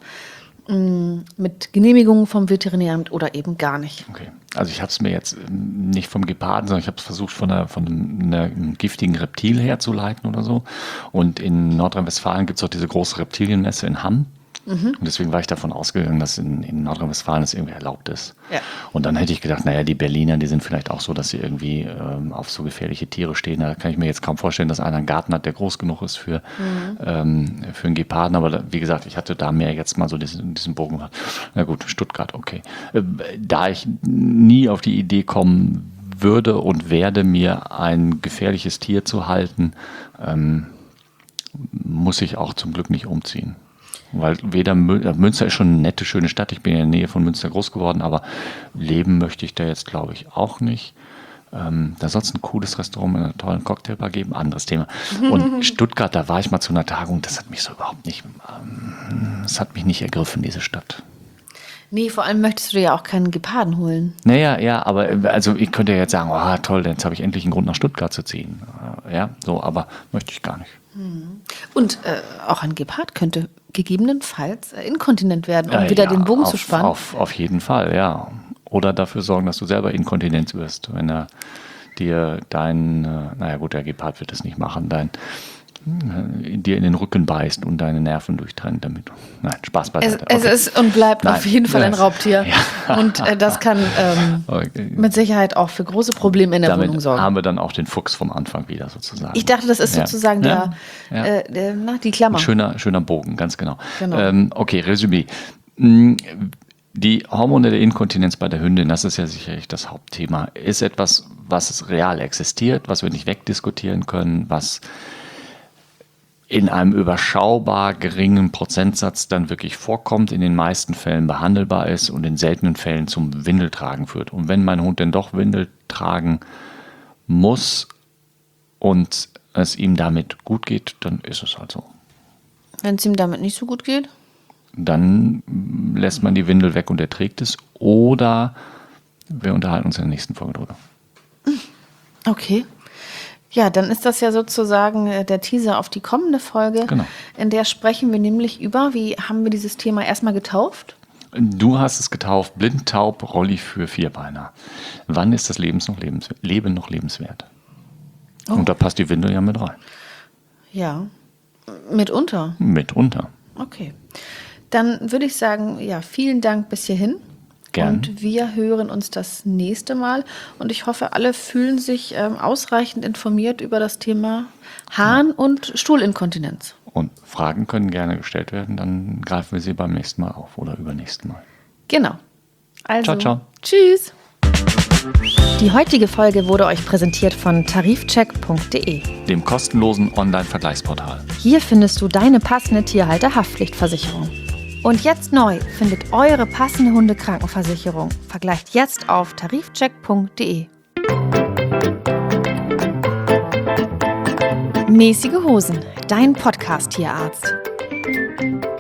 mh, mit Genehmigungen vom Veterinäramt oder eben gar nicht.
Okay, also ich habe es mir jetzt nicht vom Geparden, sondern ich habe es versucht, von, einer, von einem, einem giftigen Reptil herzuleiten oder so. Und in Nordrhein-Westfalen gibt es auch diese große Reptilienmesse in Hamm. Mhm. Und deswegen war ich davon ausgegangen, dass in, in Nordrhein-Westfalen das irgendwie erlaubt ist. Ja. Und dann hätte ich gedacht, naja, die Berliner, die sind vielleicht auch so, dass sie irgendwie ähm, auf so gefährliche Tiere stehen. Da kann ich mir jetzt kaum vorstellen, dass einer einen Garten hat, der groß genug ist für, mhm. ähm, für einen Geparden. Aber da, wie gesagt, ich hatte da mehr jetzt mal so diesen, diesen Bogen gemacht. Na gut, Stuttgart, okay. Äh, da ich nie auf die Idee kommen würde und werde, mir ein gefährliches Tier zu halten, ähm, muss ich auch zum Glück nicht umziehen. Weil weder Münster ist schon eine nette, schöne Stadt. Ich bin in der Nähe von Münster groß geworden, aber leben möchte ich da jetzt, glaube ich, auch nicht. Ähm, da soll es ein cooles Restaurant mit einer tollen Cocktailbar geben, anderes Thema. Und Stuttgart, da war ich mal zu einer Tagung, das hat mich so überhaupt nicht, ähm, das hat mich nicht ergriffen, diese Stadt.
Nee, vor allem möchtest du ja auch keinen Geparden holen.
Naja, ja, aber also ich könnte ja jetzt sagen, oh toll, jetzt habe ich endlich einen Grund nach Stuttgart zu ziehen. Ja, so, aber möchte ich gar nicht.
Und äh, auch ein Gepard könnte gegebenenfalls äh, inkontinent werden, um äh, wieder ja, den Bogen
auf,
zu spannen.
Auf, auf jeden Fall, ja. Oder dafür sorgen, dass du selber inkontinent wirst, wenn er dir dein, äh, naja gut, der Gepard wird das nicht machen, dein äh, dir in den Rücken beißt und deine Nerven durchtrennt damit. Nein, Spaß beiseite.
Es,
okay.
es ist und bleibt Nein. auf jeden Fall ein Raubtier.
Ja.
Und äh, das kann ähm, okay. mit Sicherheit auch für große Probleme in der
Damit
Wohnung sorgen.
Haben wir dann auch den Fuchs vom Anfang wieder sozusagen.
Ich dachte, das ist
ja.
sozusagen
ja.
Der,
ja.
Äh, der, na, die Klammer.
Ein schöner, schöner Bogen, ganz genau.
genau.
Ähm, okay, Resümee. Die hormonelle Inkontinenz bei der Hündin, das ist ja sicherlich das Hauptthema, ist etwas, was real existiert, was wir nicht wegdiskutieren können, was in einem überschaubar geringen Prozentsatz dann wirklich vorkommt, in den meisten Fällen behandelbar ist und in seltenen Fällen zum Windeltragen führt. Und wenn mein Hund denn doch Windel tragen muss und es ihm damit gut geht, dann ist es halt so.
Wenn es ihm damit nicht so gut geht?
Dann lässt man die Windel weg und er trägt es. Oder wir unterhalten uns in der nächsten Folge drüber.
Okay. Ja, dann ist das ja sozusagen der Teaser auf die kommende Folge.
Genau.
In der sprechen wir nämlich über, wie haben wir dieses Thema erstmal getauft?
Du hast es getauft, blind, taub, Rolli für Vierbeiner. Wann ist das Lebens noch lebenswert, Leben noch lebenswert? Oh. Und da passt die Windel ja mit rein.
Ja, mitunter.
Mitunter.
Okay. Dann würde ich sagen, ja, vielen Dank bis hierhin.
Gern.
Und wir hören uns das nächste Mal. Und ich hoffe, alle fühlen sich ähm, ausreichend informiert über das Thema Harn- ja. und Stuhlinkontinenz.
Und Fragen können gerne gestellt werden, dann greifen wir sie beim nächsten Mal auf oder übernächsten Mal.
Genau. Also,
ciao, ciao.
Tschüss. Die heutige Folge wurde euch präsentiert von tarifcheck punkt de,
dem kostenlosen Online-Vergleichsportal.
Hier findest du deine passende Tierhalter-Haftpflichtversicherung. Und jetzt neu, findet eure passende Hundekrankenversicherung. Vergleicht jetzt auf tarifcheck punkt de. Mäßige Hosen, dein Podcast-Tierarzt.